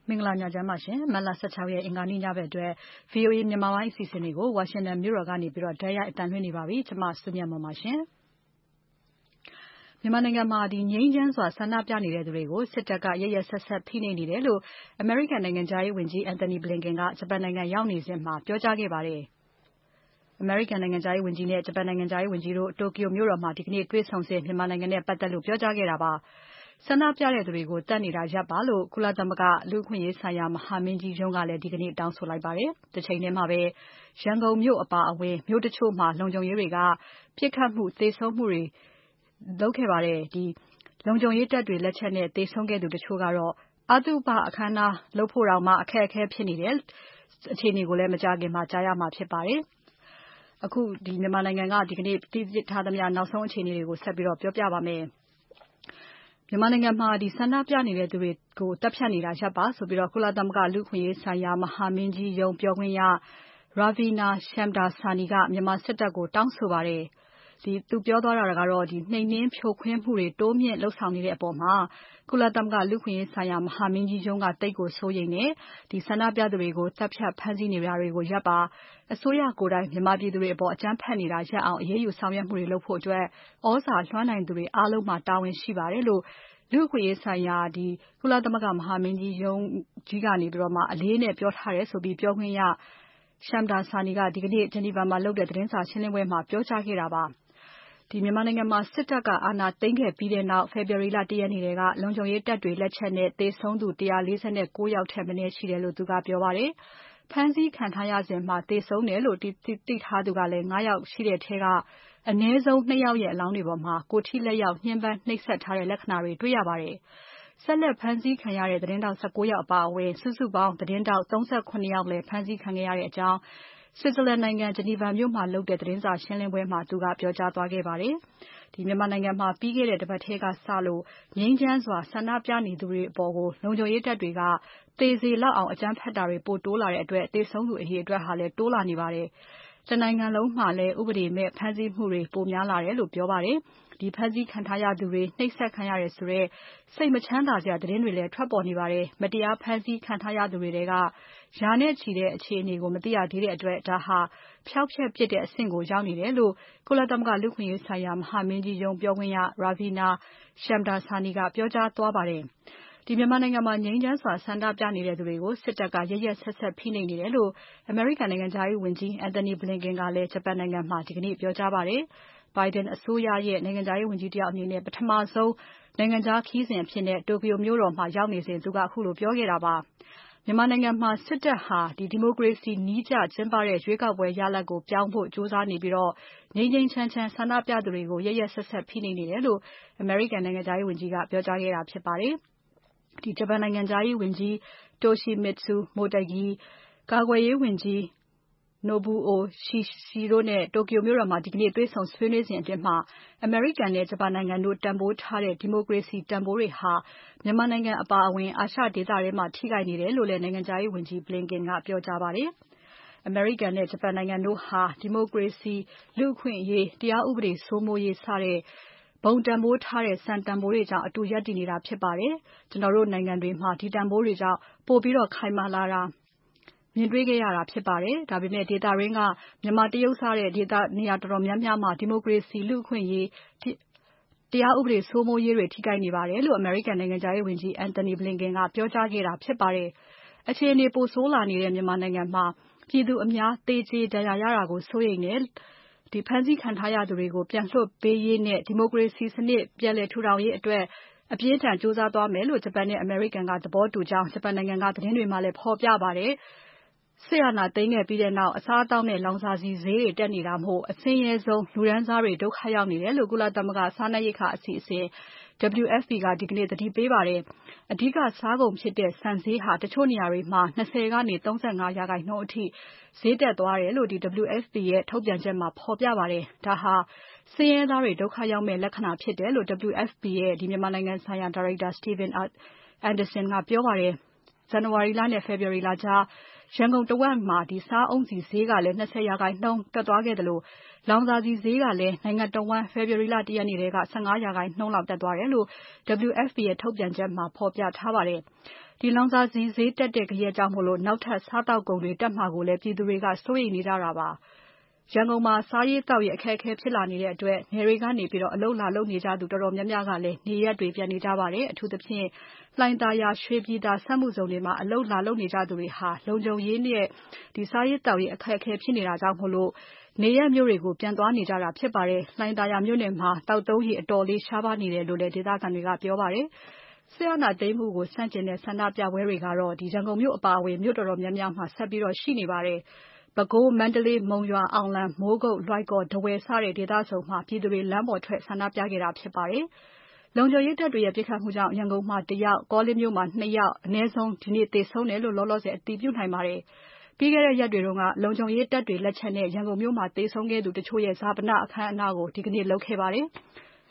မင်္ဂလာညချမ်းပါရှင်။မတ်လ16ရက်အင်္ဂါနေ့ညဘက်အတွက် VOA မြန်မာပိုင်းအစီအစဉ်တွေကို Washington မြို့တော်ကနေပြီးတော့ဓာတ်ရိုက်အသံလွှင့်နေပါပြီ။ကျွန်မစုမြတ်မွန်ပါရှင်။မြန်မာနိုင်ငံမှာငြိမ်းချမ်းစွာဆန္ဒပြနေတဲ့သူတွေကိုစစ်တပ်ကရက်ရက်စက်စက်ဖိနှိပ်နေတယ်လို့ American နိုင်ငံခြားရေးဝန်ကြီး Antony Blinken ကဂျပန်နိုင်ငံရောက်နေစဉ်မှာပြောကြားခဲ့ပါတယ်။ American နိုင်ငံခြားရေးဝန်ကြီးနဲ့ဂျပန်နိုင်ငံခြားရေးဝန်ကြီးတို့တိုကျိုမြို့တော်မှာဒီကနေ့တွေ့ဆုံစဉ်မြန်မာနိုင်ငံနဲ့ပတ်သက်လို့ပြောကြားခဲ့တာပါ။ဆန္ဒပြတဲ့သူတွေကိုတတ်နေတာရပ်ပါလို့ကုလသမဂ္ဂလူ့အခွင့်အရေးဆိုင်ရာမဟာမင်းကြီးရုံးကလည်းဒီကနေ့တောင်းဆိုလိုက်ပါတယ်။တစ်ချိန်တည်းမှာပဲရန်ကုန်မြို့အပါအဝင်မြို့တချို့မှာလုံခြုံရေးတွေကပြစ်ခတ်မှုသေဆုံးမှုတွေလုပ်ခဲ့ပါတယ်။လုံခြုံရေးတပ်တွေလက်ချက်နဲ့သေဆုံးခဲ့သူတချို့ကတော့အသုဘအခမ်းအနားလုပ်ဖို့တောင်မှအခက်အခဲဖြစ်နေတဲ့အခြေအနေကိုလည်းမကြာခင်မှာကြားရမှာဖြစ်ပါတယ်။အခုမြန်မာနိုင်ငံကဒီကနေ့တည်ထားသမျှနောက်ဆုံးအခြေအနေတွေကိုဆက်ပြီးတော့ပြောပြပါမယ်။မြန်မာနိုင်ငံမှာဆန္ဒပြနေတဲ့သူတွေကိုတပ်ဖြတ်နေတာရပ်ပါဆိုပြီးတော့ကုလသမဂ္ဂလူ့အခွင့်အရေးဆိုင်ရာမဟာမင်းကြီးရုံးပြောခွင့်ရ Ravina Shamdasani ကမြန်မာစစ်တပ်ကိုတောင်းဆိုပါတယ်။သူပြောသွားတာကတော့နှိမ်နင်းဖြိုခွင်းမှုတွေတိုးမြင့်လုပ်ဆောင်နေတဲ့အပေါ်မှာကုလသမဂ္ဂလူ့အခွင့်အရေးဆိုင်ရာမဟာမင်းကြီးရုံးကသိပ်ကိုစိုးရိမ်နေဆန္ဒပြသူတွေကိုတပ်ဖြတ်ဖမ်းဆီးနေတာတွေကိုရပ်ပါအစိုးရကိုယ်တိုင်မြန်မာပြည်သူတွေအပေါ်အကြမ်းဖက်နေတာရပ်အောင်အရေးယူဆောင်ရွက်မှုတွေလုပ်ဖို့အတွက်ဩဇာလွှမ်းနိုင်သူတွေအားလုံးမှာတာဝန်ရှိပါတယ်လို့လူ့အခွင့်အရေးဆိုင်ရာကုလသမဂ္ဂမဟာမင်းကြီးရုံးကြီးကနေပြီးတော့အလေးနဲ့ပြောထားတယ်ဆိုပြီးပြောခွင့်ရ Shamdasani ကဒီကနေ့ Geneva မှာလုပ်တဲ့သတင်းစာရှင်းပွဲမှာပြောကြားခဲ့တာပါမြန်မာနိုင်ငံမှာစစ်တပ်ကအာဏာသိမ်းခဲ့ပြီးတဲ့နောက် February လ 1 ရက်နေ့ကလုံခြုံရေးတပ်တွေလက်ချက်နဲ့သေဆုံးသူ149ယောက်ထက်မနည်းရှိတယ်လို့သူကပြောပါတယ်။ဖမ်းဆီးခံထားရစဉ်မှာသေဆုံးတယ်လို့သိထားသူကလည်း9ယောက်ရှိတဲ့ထဲကအနည်းဆုံး2ယောက်ရဲ့အလောင်းတွေပေါ်မှာကိုယ်ထိလက်ရောက်ညှဉ်းပန်းနှိပ်စက်ထားတဲ့လက္ခဏာတွေတွေ့ရပါတယ်။ဆက်လက်ဖမ်းဆီးခံရတဲ့သတင်းတောက်19ယောက်အပါအဝင်စုစုပေါင်းသတင်းတောက်38ယောက်လည်းဖမ်းဆီးခံခဲ့ရတဲ့အကြောင်း Switzerland နိုင်ငံ Geneva မြို့မှာလုပ်တဲ့သတင်းစာရှင်းပွဲမှာသူကပြောကြားသွားခဲ့ပါတယ်။မြန်မာနိုင်ငံမှာပြီးခဲ့တဲ့တပတ်ထဲကစလို့ငြိမ်းချမ်းစွာဆန္ဒပြနေသူတွေအပေါ်လုံခြုံရေးတပ်တွေကသေစေလောက်အောင်အကြမ်းဖက်တာတွေပိုတိုးလာတဲ့အတွက်သေဆုံးသူအရေအတွက်ဟာလည်းတိုးလာနေပါတယ်။တနိုင်ငံလုံးမှာလည်းဥပဒေမဲ့ဖမ်းဆီးမှုတွေပိုများလာတယ်လို့ပြောပါတယ်။ဖမ်းဆီးခံထားရသူတွေနှိပ်စက်ခံရတယ်ဆိုတဲ့စိတ်မချမ်းသာစရာသတင်းတွေလည်းထွက်ပေါ်နေပါတယ်။မတရားဖမ်းဆီးခံထားရသူတွေထဲကရာနဲ့ချီတဲ့အခြေအနေကိုမသိရသေးတဲ့အတွက်ဒါဟာဖျောက်ဖျက်ပစ်တဲ့အဆင့်ကိုရောက်နေတယ်လို့ကုလသမဂ္ဂလူ့အခွင့်အရေးဆိုင်ရာမဟာမင်းကြီးရုံးပြောခွင့်ရ Ravina Shamdasani ကပြောကြားသွားပါတယ်။မြန်မာနိုင်ငံမှာငြိမ်းချမ်းစွာဆန္ဒပြနေတဲ့သူတွေကိုစစ်တပ်ကရက်ရက်စက်စက်ဖိနှိပ်နေတယ်လို့ American နိုင်ငံခြားရေးဝန်ကြီး Antony Blinken ကလည်းဂျပန်နိုင်ငံမှာဒီကနေ့ပြောကြားပါတယ်။ Biden အစိုးရရဲ့နိုင်ငံခြားရေးဝန်ကြီးတယောက်အနေနဲ့ပထမဆုံးနိုင်ငံခြားခရီးစဉ်အဖြစ်တိုကျိုမြို့တော်မှာရောက်နေစဉ်သူကခုလိုပြောခဲ့တာပါ။မြန်မာနိုင်ငံမှာစစ်တပ်ဟာဒီမိုကရေစီနည်းကျကျင်းပတဲ့ရွေးကောက်ပွဲရလဒ်ကိုပြောင်းဖို့ကြိုးစားနေပြီးငြိမ်းငြိမ်းချမ်းချမ်းဆန္ဒပြသူတွေကိုရက်ရက်စက်စက်ဖိနှိပ်နေတယ်လို့ American နိုင်ငံခြားရေးဝန်ကြီးကပြောကြားခဲ့တာဖြစ်ပါတယ်။ဂျပန်နိုင်ငံခြားရေးဝန်ကြီး Toshimitsu Motegi ကာကွယ်ရေးဝန်ကြီး Nobuo Kishi တို့နဲ့တိုကျိုမြို့တော်မှာဒီကနေ့တွေ့ဆုံဆွေးနွေးစဉ်အတွင်းအမေရိကန်နဲ့ဂျပန်နိုင်ငံတို့တန်ဖိုးထားတဲ့ဒီမိုကရေစီတန်ဖိုးတွေဟာမြန်မာနိုင်ငံအပါအဝင်အာရှဒေသထဲမှာထိခိုက်နေတယ်လို့လည်းနိုင်ငံခြားရေးဝန်ကြီး Blinken ကပြောကြားပါတယ်။ အမေရိကန်နဲ့ဂျပန်နိုင်ငံတို့ဟာဒီမိုကရေစီ၊လူ့အခွင့်အရေး၊တရားဥပဒေစိုးမိုးရေးစတဲ့ဘုံတန်ဖိုးထားတဲ့စံတန်ဖိုးတွေကြောင့်အတူရပ်တည်နေတာဖြစ်ပါတယ်။ကျွန်တော်တို့နိုင်ငံတွေမှာဒီတန်ဖိုးတွေကြောင့်ပိုပြီးခိုင်မာလာတာမြင်တွေ့ခဲ့ရတာဖြစ်ပါတယ်။ဒါပေမဲ့ဒေသတွင်းကမြန်မာတရုတ်စတဲ့နေရာတော်တော်များများမှာဒီမိုကရေစီ၊လူ့အခွင့်အရေး၊တရားဥပဒေစိုးမိုးရေးတွေထိခိုက်နေပါတယ်လို့ American နိုင်ငံခြားရေးဝန်ကြီး Antony Blinken ကပြောကြားခဲ့တာဖြစ်ပါတယ်။အခြေအနေပိုဆိုးလာနေတဲ့မြန်မာနိုင်ငံမှာပြည်သူအများသေကျေဒဏ်ရာရတာကိုစိုးရိမ်တယ်။ဖမ်းဆီးခံထားရသူတွေကိုပြန်လွှတ်ပေးရေးနဲ့ဒီမိုကရေစီစနစ်ပြန်လည်ထူထောင်ရေးအတွက်အပြင်းအထန်ကြိုးစားသွားမယ်လို့ဂျပန်နဲ့အမေရိကန်ကသဘောတူကြောင်းဂျပန်နိုင်ငံကသတင်းတွေမှာလည်းဖော်ပြပါတယ်။စစ်အာဏာသိမ်းခဲ့ပြီးနောက်အစားအသောက်နဲ့လောင်စာဆီဈေးတွေတက်နေတာမို့အဆင်းရဲဆုံးလူတန်းစားတွေဒုက္ခရောက်နေတယ်လို့ကုလသမဂ္ဂစားနပ်ရိက္ခာအစီအစဉ် WFP ကဒီကနေ့သတိပေးပါတယ်။အဓိကစားကုန်ဖြစ်တဲ့ဆန်ဈေးဟာတချို့နေရာတွေမှာ20ကနေ35%အထိဈေးတက်သွားတယ်လို့WFP ရဲ့ထုတ်ပြန်ချက်မှာဖော်ပြပါတယ်။ဒါဟာဆင်းရဲသားတွေဒုက္ခရောက်မယ့်လက္ခဏာဖြစ်တယ်လို့ WFP ရဲ့မြန်မာနိုင်ငံဆိုင်ရာဒါရိုက်တာ Stephen Anderson ကပြောပါတယ်။ ဇန်နဝါရီလနဲ့ဖေဖော်ဝါရီလကြားရန်ကုန်တဝက်မှာစားအုန်းဆီဈေးကလည်း20% တက်သွားခဲ့သလိုလောင်စာဆီဈေးကလည်းနိုင်ငံတဝက်ဖေဖော်ဝါရီလ1ရက်နေ့ထဲက15% လောက်တက်သွားတယ်လို့ WFP ရဲ့ထုတ်ပြန်ချက်မှာဖော်ပြထားပါတယ်။လောင်စာဆီဈေးတက်တဲ့ဂယက်ကြောင့်နောက်ထပ်စားသောက်ကုန်တွေတက်မှာကိုလည်းပြည်သူတွေကစိုးရိမ်နေကြတာပါ။ရန်ကုန်မှာစားရေးသောက်ရေးအခက်အခဲဖြစ်လာနေတဲ့အတွက်နယ်တွေကနေအလုပ်လာလုပ်နေကြသူတော်တော်များများကလည်းနေရပ်တွေပြန်နေကြပါတယ်။အထူးသဖြင့်လှိုင်သာယာ၊ရွှေပြည်သာစက်မှုဇုန်တွေမှာအလုပ်လာလုပ်နေကြသူတွေဟာလုံခြုံရေးနဲ့စားရေးသောက်ရေးအခက်အခဲဖြစ်နေတာကြောင့်နေရပ်မြို့တွေကိုပြန်သွားနေကြတာဖြစ်ပါတယ်။လှိုင်သာယာမြို့နယ်မှာသောက်သုံးရေအတော်လေးရှားပါးနေတယ်လို့လည်းဒေသခံတွေကပြောပါတယ်။စစ်အာဏာသိမ်းမှုကိုဆန့်ကျင်တဲ့ဆန္ဒပြပွဲတွေကတော့ရန်ကုန်မြို့အပါအဝင်မြို့တော်တော်များများမှာဆက်ပြီးရှိနေပါတယ်။ပဲခူး၊မန္တလေး၊မုံရွာ၊အောင်လံ၊မိုးကုတ်၊လွိုင်ကော်၊ထားဝယ်စတဲ့ဒေသစုံမှာပြည်သူတွေလမ်းပေါ်ထွက်ဆန္ဒပြခဲ့တာဖြစ်ပါတယ်။လုံခြုံရေးတပ်တွေရဲ့ပစ်ခတ်မှုကြောင့်ရန်ကုန်မှာ1ယောက်၊ကောလင်းမြို့မှာ2ယောက်အနည်းဆုံးဒီနေ့သေဆုံးတယ်လို့လောလောဆယ်အတည်ပြုနိုင်ပါတယ်။ပြီးခဲ့တဲ့ရက်တွေတုန်းကလုံခြုံရေးတပ်တွေလက်ချက်နဲ့ရန်ကုန်မြို့မှာသေဆုံးခဲ့သူတချို့ရဲ့ဈာပနအခမ်းအနားကိုဒီကနေ့လုပ်ခဲ့ပါတယ်။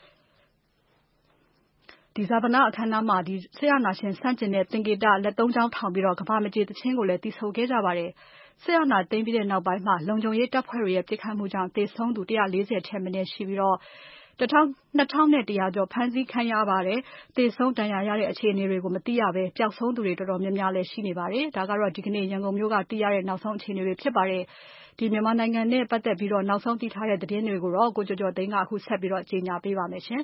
ဈာပနအခမ်းအနားမှာစစ်အာဏာရှင်ဆန့်ကျင်တဲ့သင်္ကေတလက်သုံးချောင်းထောင်ပြီးကမ္ဘာမကြေသီချင်းကိုလည်းသီဆိုခဲ့ကြပါတယ်။စစ်အာဏာသိမ်းပြီးနောက်ပိုင်းလုံခြုံရေးတပ်ဖွဲ့တွေရဲ့ပစ်ခတ်မှုကြောင့်သေဆုံးသူ140ထက်မနည်းရှိပြီး2100ကျော်ဖမ်းဆီးခံရပါတယ်။သေဆုံးဒဏ်ရာရတဲ့အခြေအနေတွေကိုမသိရဘဲပျောက်ဆုံးသူတွေတော်တော်များများလည်းရှိနေပါတယ်။ဒါကတော့ဒီကနေ့ရန်ကုန်မြို့ကသိရတဲ့နောက်ဆုံးအခြေအနေတွေဖြစ်ပါတယ်။မြန်မာနိုင်ငံနဲ့ပတ်သက်ပြီးနောက်ဆုံးသိထားတဲ့သတင်းတွေကိုကိုကျော်ကျော်သိန်းကအခုဆက်ပြီးကြေညာပေးပါမယ်။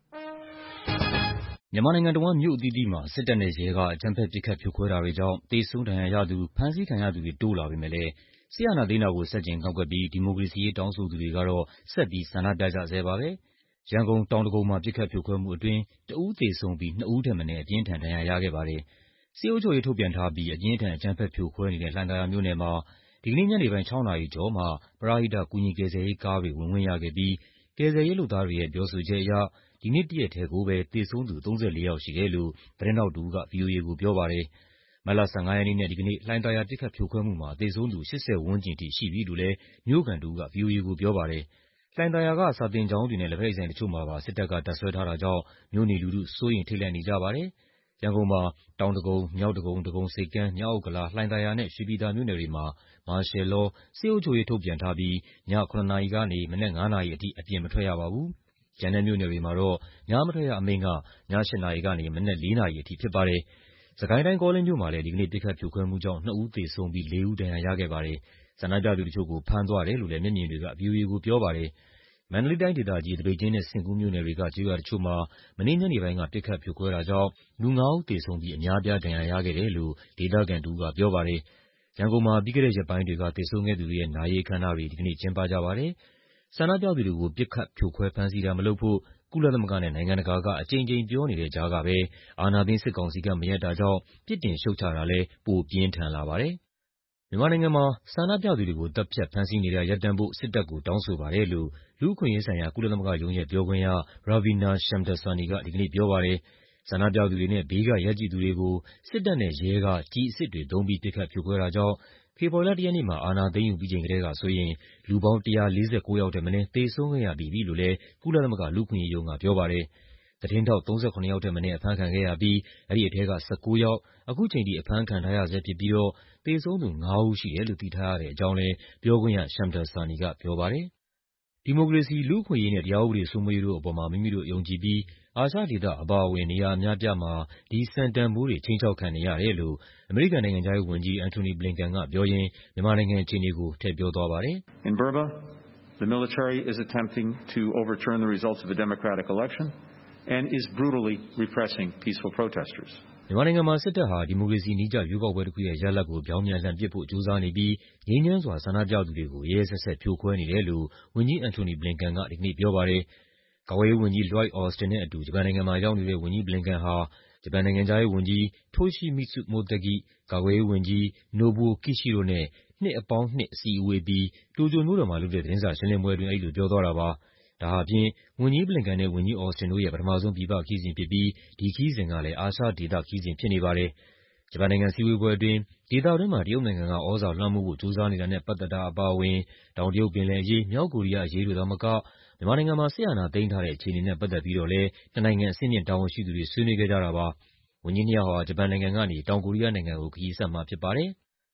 မြန်မာနိုင်ငံတဝန်းမြို့အသီးသီးမှာစစ်တပ်နဲ့ရဲကအကြမ်းဖက်ပစ်ခတ်ဖြိုခွဲတာတွေကြောင့်သေဆုံးဒဏ်ရာရသူဖမ်းဆီးခံရသူတွေတိုးလာပေမဲ့လည်းစစ်အာဏာသိမ်းတာကိုဆန့်ကျင်ကန့်ကွက်ပြီးဒီမိုကရေစီရေးတောင်းဆိုသူတွေကတော့ဆက်ပြီးဆန္ဒပြကြဆဲပါပဲ။ရန်ကုန်တောင်ဒဂုံမှာပစ်ခတ်ဖြိုခွဲမှုအတွင်းတဦးသေဆုံးပြီး2ဦးထက်မနည်းအပြင်းထန်ဒဏ်ရာရခဲ့ပါတယ်။စစ်အုပ်ချုပ်ရေးထုတ်ပြန်ထားပြီးအပြင်းထန်အကြမ်းဖက်ဖြိုခွဲနေတဲ့လှိုင်သာယာမြို့နယ်မှာဒီကနေ့ညနေပိုင်း6နာရီကျော်မှပရဟိတကူညီကယ်ဆယ်ရေးကားတွေဝင်ခွင့်ရခဲ့ပြီးကယ်ဆယ်ရေးလုပ်သားတွေရဲ့ပြောဆိုချက်အရဒီနေ့တရက်ထဲကိုပဲသေဆုံးသူ34ယောက်ရှိတယ်လို့သတင်းထောက်တဦးက VOA ကိုပြောပါတယ်။မတ်လ15ရက်နေ့နဲ့ဒီကနေ့လှိုင်သာယာပစ်ခတ်ဖြိုခွဲမှုမှာသေဆုံးသူ80ဝန်းကျင်ထိရှိပြီလို့လည်းမြို့ခံတဦးက VOA ကိုပြောပါတယ်။လှိုင်သာယာကစာသင်ကျောင်းတွေနဲ့လက်ဖက်ရည်ဆိုင်တချို့မှာပါစစ်တပ်ကတပ်စွဲထားတာကြောင့်မြို့နေလူထုစိုးရိမ်ထိတ်လန့်နေကြပါတယ်။ရန်ကုန်မှာတောင်ဒဂုံ၊မြောက်ဒဂုံ၊ဒဂုံဆိပ်ကမ်း၊မြောက်ဥက္ကလာ၊လှိုင်သာယာနဲ့ရွှေပြည်သာမြို့နယ်တွေမှာမာရှယ်လောစစ်အုပ်ချုပ်ရေးထုတ်ပြန်ထားပြီးည7နာရီကနေမနက်9နာရီအထိအပြင်မထွက်ရပါဘူး။ကျန်တဲ့မြို့နယ်တွေမှာတော့ညမထွက်ရအမိန့်ကည8နာရီကနေမနက်4နာရီအထိဖြစ်ပါတယ်။စစ်ကိုင်းတိုင်းကောလင်းမြို့မှာလည်းဒီကနေ့ပစ်ခတ်ဖြိုခွဲမှုကြောင့်2ဦးသေဆုံးပြီး4ဦးဒဏ်ရာရခဲ့ပါတယ်။ဆန္ဒပြသူတချို့ကိုဖမ်းသွားတယ်လို့လည်းမျက်မြင်တွေက VOA ကိုပြောပါတယ်။မန္တလေးတိုင်းဒေသကြီးသပိတ်ကျင်းနဲ့ဆင်ကူးမြို့နယ်တွေကကျေးရွာတချို့မှာမနေ့ညနေပိုင်းကပစ်ခတ်ဖြိုခွဲတာကြောင့်လူ5ဦးသေဆုံးပြီးအများအပြားဒဏ်ရာရခဲ့တယ်လို့ဒေသခံတဦးကပြောပါတယ်။ရန်ကုန်မှာပြီးခဲ့တဲ့ရက်ပိုင်းတွေကသေဆုံးခဲ့သူတွေရဲ့နာရေးအခမ်းအနားတွေဒီကနေ့ကျင်းပကြပါတယ်။ဆန္ဒပြသူတွေကိုပစ်ခတ်ဖြိုခွဲဖမ်းဆီးတာမလုပ်ဖို့ကုလသမဂ္ဂနဲ့နိုင်ငံတကာကအကြိမ်ကြိမ်ပြောနေတဲ့ကြားကပဲအာဏာသိမ်းစစ်ကောင်စီကမရပ်တာကြောင့်ပြစ်တင်ရှုတ်ချတာလည်းပိုပြင်းထန်လာပါတယ်။မြန်မာနိုင်ငံမှာဆန္ဒပြသူတွေကိုတပ်ဖြတ်ဖမ်းဆီးနေတာရပ်တန့်ဖို့စစ်တပ်ကိုတောင်းဆိုပါတယ်လို့လူ့အခွင့်အရေးဆိုင်ရာကုလသမဂ္ဂရုံးရဲ့ပြောခွင့်ရ Ravina Shamdasani ကဒီကနေ့ပြောပါတယ်။ဆန္ဒပြသူတွေနဲ့ဘေးကရပ်ကြည့်သူတွေကိုစစ်တပ်နဲ့ရဲကကျည်အစစ်တွေသုံးပြီးပစ်ခတ်ဖြိုခွဲတာကြောင့်ဖေဖော်ဝါရီလ1ရက်နေ့မှာအာဏာသိမ်းယူပြီးချိန်ကတည်းကဆိုရင်လူပေါင်း149ယောက်ထက်မနည်းသေဆုံးခဲ့ရပြီးပြီလို့လည်းကုလသမဂ္ဂလူ့အခွင့်အရေးရုံးကပြောပါတယ်။သတင်းထောက်37ယောက်ထက်မနည်းအဖမ်းခံခဲ့ရပြီးအဲဒီထဲက19ယောက်အခုချိန်ထိအဖမ်းခံထားရဆဲဖြစ်ပြီးသေဆုံးသူ5ဦးရှိတယ်လို့သိထားရတဲ့အကြောင်းလည်းပြောခွင့်ရ Shamdasani ကပြောပါတယ်။ဒီမိုကရေစီ၊လူ့အခွင့်အရေးနဲ့တရားဥပဒေစိုးမိုးရေးတို့အပေါ်မှာမိမိတို့ယုံကြည်ပြီးအာရှဒေသအပါအဝင်နေရာအများအပြားမှာဒီစံတန်ဖိုးတွေခြိမ်းခြောက်ခံနေရတယ်လို့အမေရိကန်နိုင်ငံခြားရေးဝန်ကြီး Antony Blinken ကပြောရင်းမြန်မာနိုင်ငံအခြေအနေကိုထည့်ပြောသွားပါတယ်။ In Burma, the military is attempting to overturn the results of a democratic election and is brutally repressing peaceful protesters. မြန်မာနိုင်ငံမှာစစ်တပ်ဟာဒီမိုကရေစီနည်းကျရွေးကောက်ပွဲတစ်ခုရဲ့ရလဒ်ကိုပြောင်းပြန်လှန်ပစ်ဖို့ကြိုးစားနေပြီးငြိမ်းချမ်းစွာဆန္ဒပြသူတွေကိုရက်ရက်စက်စက်ဖြိုခွဲနေတယ်လို့ဝန်ကြီး Antony Blinken ကဒီကနေ့ပြောပါတယ်။ကာကွယ်ရေးဝန်ကြီး Lloyd Austin နဲ့အတူဂျပန်နိုင်ငံမှာရောက်နေတဲ့ဝန်ကြီး Blinken ဟာဂျပန်နိုင်ငံခြားရေးဝန်ကြီး Toshimitsu Motegi ၊ကာကွယ်ရေးဝန်ကြီး Nobuo Kishi တို့နဲ့နှစ်အစည်းအဝေးအပြီးတိုကျိုမြို့တော်မှာလုပ်တဲ့သတင်းစာရှင်းလင်းပွဲအတွင်းအဲဒီလိုပြောသွားတာပါ။ဒါဟာဖြင့်ဝန်ကြီး Blinken နဲ့ဝန်ကြီး Austin တို့ရဲ့ပထမဆုံးပြည်ပခရီးစဉ်ဖြစ်ပြီးဒီခရီးစဉ်ကလည်းအာရှဒေသခရီးစဉ်ဖြစ်နေပါတယ်။ဂျပန်နိုင်ငံစည်းဝေးပွဲအတွင်းဒေသတွင်းမှာတရုတ်နိုင်ငံကသြဇာလွှမ်းမိုးဖို့ကြိုးစားနေတာနဲ့ပတ်သက်တာအပါအဝင်တောင်တရုတ်ပင်လယ်အရေး၊မြောက်ကိုရီးယားအရေးတို့သာမကမြန်မာနိုင်ငံမှာစစ်အာဏာသိမ်းထားတဲ့အခြေအနေနဲ့ပတ်သက်ပြီးတော့လည်းနှစ်နိုင်ငံအဆင့်မြင့်တာဝန်ရှိသူတွေဆွေးနွေးခဲ့ကြတာပါ။ဝန်ကြီးနှစ်ယောက်ဟာဂျပန်နိုင်ငံကနေတောင်ကိုရီးယားနိုင်ငံကိုခရီးဆက်မှာဖြစ်ပါတယ်။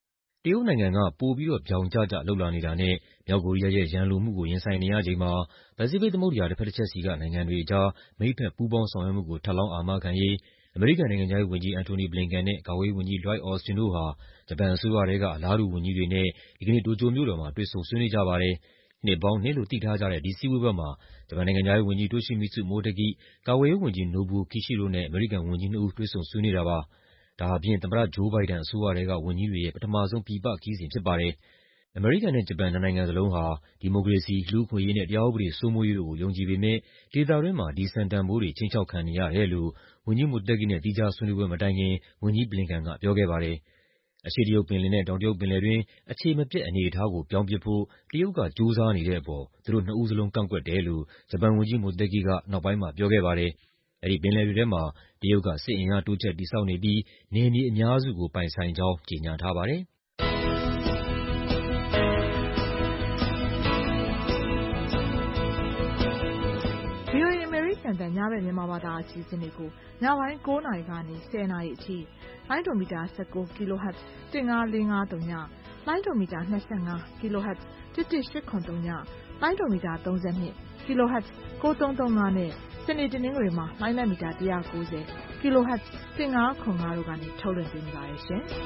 တရုတ်နိုင်ငံကပိုပြီးတော့ပြောင်ကျကျလုပ်လာနေတာနဲ့မြောက်ကိုရီးယားရဲ့ရန်လိုမှုကိုရင်ဆိုင်နေရချိန်မှာပစိဖိတ်သမုဒ္ဒရာတစ်ဖက်တစ်ချက်စီကနိုင်ငံတွေအကြားမိတ်ဖက်ပူးပေါင်းဆောင်ရွက်မှုကိုထပ်လောင်းအာမခံရေးအမေရိကန်နိုင်ငံခြားရေးဝန်ကြီး Antony Blinken နဲ့ကာကွယ်ရေးဝန်ကြီး Lloyd Austin တို့ဟာဂျပန်အစိုးရထဲကအလားတူဝန်ကြီးတွေနဲ့ဒီကနေ့တိုကျိုမြို့တော်မှာတွေ့ဆုံဆွေးနွေးကြပါတယ်။နှစ်ပေါင်းနှစ်လို့သိထားကြတဲ့ဒီစည်းဝေးပွဲမှာဂျပန်နိုင်ငံခြားရေးဝန်ကြီး Toshimitsu Motegi ၊ကာကွယ်ရေးဝန်ကြီး Nobuo Kishi တို့နဲ့အမေရိကန်ဝန်ကြီးနှစ်ဦးတွေ့ဆုံဆွေးနွေးတာပါ။ဒါဟာဖြင့်သမ္မတ Joe Biden အစိုးရထဲကဝန်ကြီးတွေရဲ့ပထမဆုံးပြည်ပခရီးစဉ်ဖြစ်ပါတယ်။အမေရိကန်နဲ့ဂျပန်နှစ်နိုင်ငံစလုံးဟာဒီမိုကရေစီ၊လူ့အခွင့်အရေးနဲ့တရားဥပဒေစိုးမိုးရေးတို့ကိုယုံကြည်ပေမယ့်ဒေသတွင်းမှာဒီစံတန်ဖိုးတွေခြိမ်းခြောက်ခံနေရတယ်လို့ဝန်ကြီး Motegi နဲ့သီးခြားဆွေးနွေးပွဲမတိုင်ခင်ဝန်ကြီး Blinken ကပြောခဲ့ပါတယ်။အရှေ့တရုတ်ပင်လယ်နဲ့တောင်တရုတ်ပင်လယ်တွင်းအခြေမပျက်အနေအထားကိုပြောင်းပစ်ဖို့တရုတ်ကကြိုးစားနေတဲ့အပေါ်သူတို့နှစ်ဦးစလုံးကန့်ကွက်တယ်လို့ဂျပန်ဝန်ကြီး Motegi ကနောက်ပိုင်းမှာပြောခဲ့ပါတယ်။အဲဒီပင်လယ်တွေထဲမှာတရုတ်ကစစ်အင်အားတိုးချဲ့တည်ဆောက်နေပြီးနယ်မြေအများစုကိုပိုင်ဆိုင်ကြောင်းကြေညာထားပါတယ်။ VOA အမေရိကန်တန်ညဘက်မြန်မာဘာသာအစီအစဉ်တွေကိုညပိုင်း9 နာရီကနေ10 နာရီအထိလိုင်းဒိုမီတာ19 kHz 15453ညလိုင်းဒိုမီတာ25 kHz 11803ညလိုင်းဒိုမီတာ32 kHz 9335နဲ့စနေတနင်္ဂနွေမှာလိုင်းမီတာ190 kHz 1505တို့ကနေထုတ်လွှင့်ပေးနေပါတယ်ရှင်။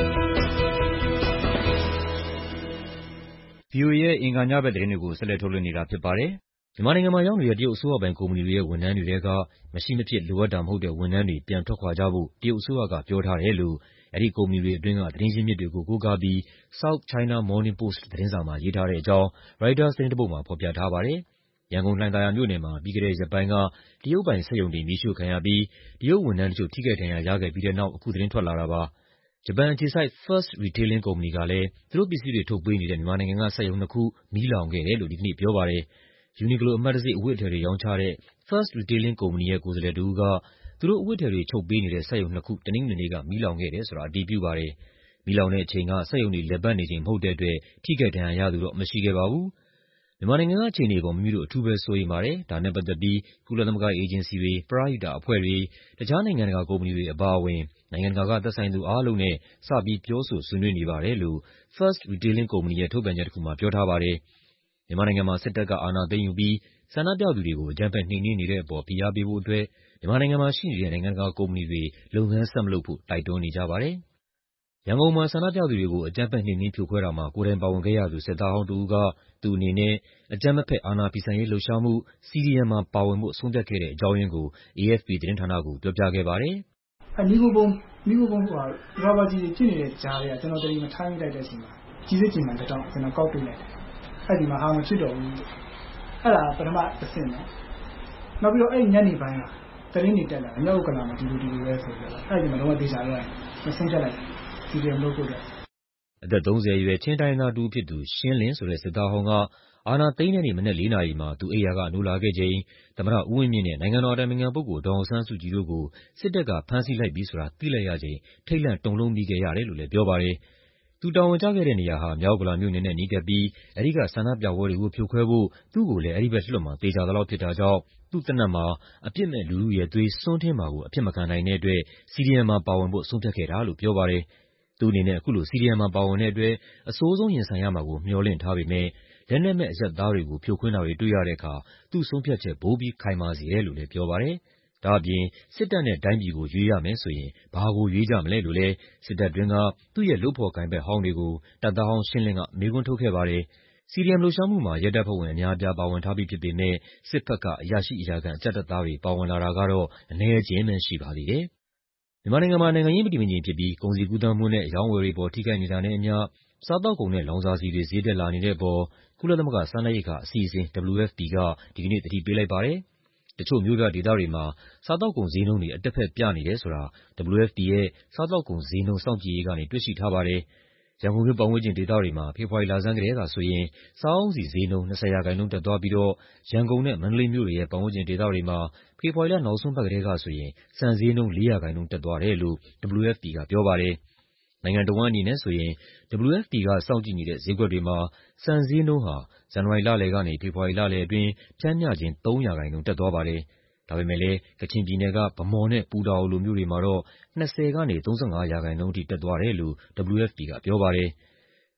VOA ရဲ့အင်္ဂါညဘက်သတင်းတွေကိုဆက်လက်ထုတ်လွှင့်နေတာဖြစ်ပါတယ်။မြန်မာနိုင်ငံမှာရောက်နေတဲ့တရုတ်အစိုးရပိုင်ကုမ္ပဏီတွေရဲ့ဝန်ထမ်းတွေထဲကမရှိမဖြစ်လိုအပ်တာမဟုတ်တဲ့ဝန်ထမ်းတွေပြန်ထွက်ခွာကြဖို့တရုတ်အစိုးရကပြောထားတယ်လို့အဲဒီကုမ္ပဏီတွေအတွင်းကသတင်းရင်းမြစ်တွေကိုကိုးကားပြီး South China Morning Post သတင်းစာမှာရေးထားတဲ့အကြောင်း ရိုက်တာသတင်းတစ်ပုဒ်မှာဖော်ပြထားပါတယ်။ရန်ကုန်လှိုင်သာယာမြို့နယ်မှာပြီးခဲ့တဲ့ရက်ပိုင်းကတရုတ်ပိုင်စက်ရုံတွေမီးရှို့ခံရပြီးတရုတ်ဝန်ထမ်းတချို့ထိခိုက်ဒဏ်ရာရခဲ့ပြီးတဲ့နောက်အခုသတင်းထွက်လာတာပါ။ဂျပန်အခြေစိုက် First Retailing ကုမ္ပဏီကလည်းသူတို့ပစ္စည်းတွေထုတ်ပေးနေတဲ့မြန်မာနိုင်ငံကစက်ရုံနှစ်ခုမီးလောင်ခဲ့တယ်လို့ဒီကနေ့ပြောပါတယ်။ Uniqlo အမှတ်တံဆိပ်အဝတ်အထည်တွေရောင်းချတဲ့ First Retailing ကုမ္ပဏီရဲ့ကိုယ်စားလှယ်တစ်ဦးကသူတို့အဝတ်အထည်တွေချုပ်ပေးနေတဲ့စက်ရုံနှစ်ခုတနင်္ဂနွေနေ့ကမီးလောင်ခဲ့တယ်ဆိုတာအတည်ပြုပါတယ်။မီးလောင်တဲ့အချိန်ကစက်ရုံတွေလည်ပတ်နေချိန်မဟုတ်တဲ့အတွက်ထိခိုက်ဒဏ်ရာရသူတော့မရှိခဲ့ပါဘူး။မြန်မာနိုင်ငံကအခြေအနေအပေါ်မိမိတို့အထူးပဲစိုးရိမ်ပါတယ်။ဒါနဲ့ပတ်သက်ပြီးကုလသမဂ္ဂအေဂျင်စီတွေ၊ပရဟိတအဖွဲ့တွေ၊တခြားနိုင်ငံတကာကုမ္ပဏီတွေအပါအဝင်နိုင်ငံတကာကသက်ဆိုင်သူအားလုံးနဲ့စပြီးပြောဆိုဆွေးနွေးနေပါတယ်လို့ First Retailing ကုမ္ပဏီရဲ့ထုတ်ပြန်ချက်တစ်ခုမှာပြောထားပါတယ်။မြန်မာနိုင်ငံမှာစစ်တပ်ကအာဏာသိမ်းယူပြီးဆန္ဒပြသူတွေကိုအကြမ်းဖက်နှိမ်နင်းနေတဲ့အပေါ်ဖိအားပေးဖို့အတွက်မြန်မာနိုင်ငံမှာရှိနေတဲ့နိုင်ငံတကာကုမ္ပဏီတွေလုပ်ငန်းဆက်မလုပ်ဖို့တိုက်တွန်းနေကြပါတယ်။ရန်ကုန်မှာဆန္ဒပြသူတွေကိုအကြမ်းဖက်နှိမ်နင်းဖြိုခွဲတာမှာကိုယ်တိုင်ပါဝင်ခဲ့ရသူစစ်သားဟောင်းတစ်ဦးကသူ့အနေနဲ့အကြမ်းမဖက်အာဏာဖီဆန်ရေးလှုပ်ရှားမှု CDM မှာပါဝင်ဖို့ဆုံးဖြတ်ခဲ့တဲ့အကြောင်းရင်းကို AFP သတင်းဌာနကိုပြောပြခဲ့ပါတယ်။ "မီးခိုဗုံးဆိုတာရာဘာကျည်တွေဖြစ်နေတဲ့ကြားထဲကကျွန်တော်တတိမထားမိလိုက်တဲ့အချိန်မှာကျည်စစ်ကျည်မှန်တစ်တောင့်ကျွန်တော်ကောက်တွေ့လိုက်တယ်။အဲ့ဒီမှာမဖြစ်တော့ဘူး။အဲ့ဒါပထမတစ်ဆင့်ပဲ။နောက်ပြီးတော့အဲ့ညနေပိုင်းကသတင်းတွေတက်လာတယ်မြောက်ကလာမှာဒီလိုပဲဆိုပြီးတော့အဲ့ဒီမှာတော့ဒေသရဲမဆုံးဖြတ်လိုက် CDM လုပ်ဖို့အတွက်အသက်30အရွယ်ချင်းတိုင်းသားတူဖြစ်သူရှင်းလင်းဆိုတဲ့စစ်သားဟောင်းကအာဏာသိမ်းတဲ့နေ့မနက်4 နာရီမှာသူအိမ်ယာကနိုးလာခဲ့ချိန်သမ္မတဦးဝင်းမြင့်နဲ့နိုင်ငံတော်အတိုင်ပင်ခံပုဂ္ဂိုလ်ဒေါ်အောင်ဆန်းစုကြည်တို့ကိုစစ်တပ်ကဖမ်းဆီးလိုက်ပြီဆိုတာသိလိုက်ရချိန်ထိတ်လန့်တုန်လှုပ်မိခဲ့ရတယ်လို့လည်းပြောပါတယ်။သူတာဝန်ကျခဲ့တဲ့နေရာဟာမြောက်ဥက္ကလာမြို့နယ်နဲ့နီးကပ်ပြီးအဲဒီကဆန္ဒပြပွဲတွေကိုဖြိုခွဲဖို့သူ့ကိုလည်းအဲဒီဘက်လွှတ်မှာသေချာသလောက်ဖြစ်တာကြောင့်သူ့သေနတ်မှာအပြစ်မဲ့လူထုရဲ့သွေးစွန်းထင်းမှာကိုအဖြစ်မခံနိုင်တဲ့အတွက် CDM မှာပါဝင်ဖို့ဆုံးဖြတ်ခဲ့တာလို့ပြောပါတယ်။သူ့အနေနဲ့အခုလို CDM မှာပါဝင်တဲ့အတွက်အဆိုးဆုံးရင်ဆိုင်ရမှာကိုမျှော်လင့်ထားပေမယ့်လက်နက်မဲ့အရပ်သားတွေကိုဖြိုခွင်းတာတွေတွေ့ရတဲ့အခါသူ့ဆုံးဖြတ်ချက်ပိုပြီးခိုင်မာစေတယ်လို့လည်းပြောပါတယ်။ဒါ့အပြင်စစ်တပ်နဲ့တိုင်းပြည်ကိုရွေးရမယ်ဆိုရင်ဘာကိုရွေးကြမလဲလို့လည်းစစ်တပ်တွင်းကသူ့ရဲ့လုပ်ဖော်ကိုင်ဖက်ဟောင်းတွေကိုတပ်သားဟောင်းရှင်းလင်းကမေးခွန်းထုတ်ခဲ့ပါတယ်။ CDM လှုပ်ရှားမှုမှာရဲတပ်ဖွဲ့ဝင်အများအပြားပါဝင်ထားပြီးဖြစ်ပေမယ့်စစ်ဘက်ကအရာရှိအရာခံအကြပ်တပ်သားတွေပါဝင်လာတာကတော့အနည်းအကျဉ်းပဲရှိပါသေးတယ်။မြန်မာနိုင်ငံမှာနိုင်ငံရေးမတည်မငြိမ်ဖြစ်ပြီးကုန်စည်ကူးသန်းမှုနဲ့အရောင်းအဝယ်တွေအပေါ်ထိခိုက်နေတာနဲ့အမျှစားသောက်ကုန်နဲ့လောင်စာဆီတွေဈေးတက်လာနေတဲ့အပေါ်ကုလသမဂ္ဂစားနပ်ရိက္ခာအစီအစဉ် WFP ကဒီကနေ့သတိပေးလိုက်ပါတယ်။တချို့မြို့ပြဒေသတွေမှာစားသောက်ကုန်ဈေးနှုန်းတွေအတက်ဘက်ပြနေတယ်ဆိုတာ WFP ရဲ့စားသောက်ကုန်ဈေးနှုန်းစောင့်ကြည့်ရေးကနေတွေ့ရှိထားပါတယ်။ရန်ကုန်မြို့ပတ်ဝန်းကျင်ဒေသတွေမှာဖေဖော်ဝါရီလဆန်းကတည်းကဆိုရင်စားအုန်းဆီဈေးနှုန်း20% တက်သွားပြီးတော့ရန်ကုန်နဲ့မန္တလေးမြို့တွေရဲ့ပတ်ဝန်းကျင်ဒေသတွေမှာဖေဖော်ဝါရီလနောက်ဆုံးပတ်ကတည်းကဆိုရင်ဆန်ဈေးနှုန်း4% တက်သွားတယ်လို့ WFP ကပြောပါတယ်။နိုင်ငံတစ်ဝန်းအနေနဲ့ဆိုရင် WFP ကစောင့်ကြည့်နေတဲ့ဈေးကွက်တွေမှာဆန်ဈေးနှုန်းဟာဇန်နဝါရီလလယ်ကနေဖေဖော်ဝါရီလလယ်အတွင်းပျမ်းမျှခြင်း3% တက်သွားပါတယ်။ဒါပေမဲ့လည်းကချင်ပြည်နယ်ကဗန်းမော်နဲ့ပူတာအိုလိုမြို့တွေမှာတော့20ကနေ35% ထိတက်သွားတယ်လို့ WFP ကပြောပါတယ်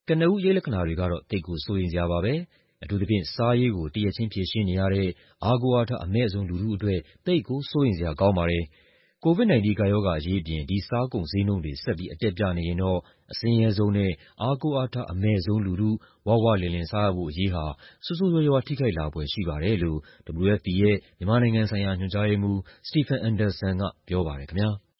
ကနဦးရိပ်လက္ခဏာတွေကတော့သိပ်ကိုစိုးရိမ်စရာပါပဲ။အထူးသဖြင့်စားရေးကိုတရက်ချင်းဖြေရှင်းနေရတဲ့အားကိုးအားထားအမဲ့ဆုံးလူထုအတွက်သိပ်ကိုစိုးရိမ်စရာကောင်းပါတယ်။ COVID-19 ကပ်ရောဂါအရေးအပြင်ဒီစားကုန်ဈေးနှုန်းတွေဆက်ပြီးအတက်ပြနေရင်တော့အဆင်းရဲဆုံးနဲ့အားကိုးအားထားအမဲ့ဆုံးလူထုဝဝလင်လင်စားရဖို့အရေးဟာဆိုးဆိုးရွားရွားထိခိုက်လာဖွယ်ရှိပါတယ်လို့ WFP ရဲ့မြန်မာနိုင်ငံဆိုင်ရာညွှန်ကြားရေးမှူး Stephen Anderson ကပြောပါတယ်ခင်ဗျာ။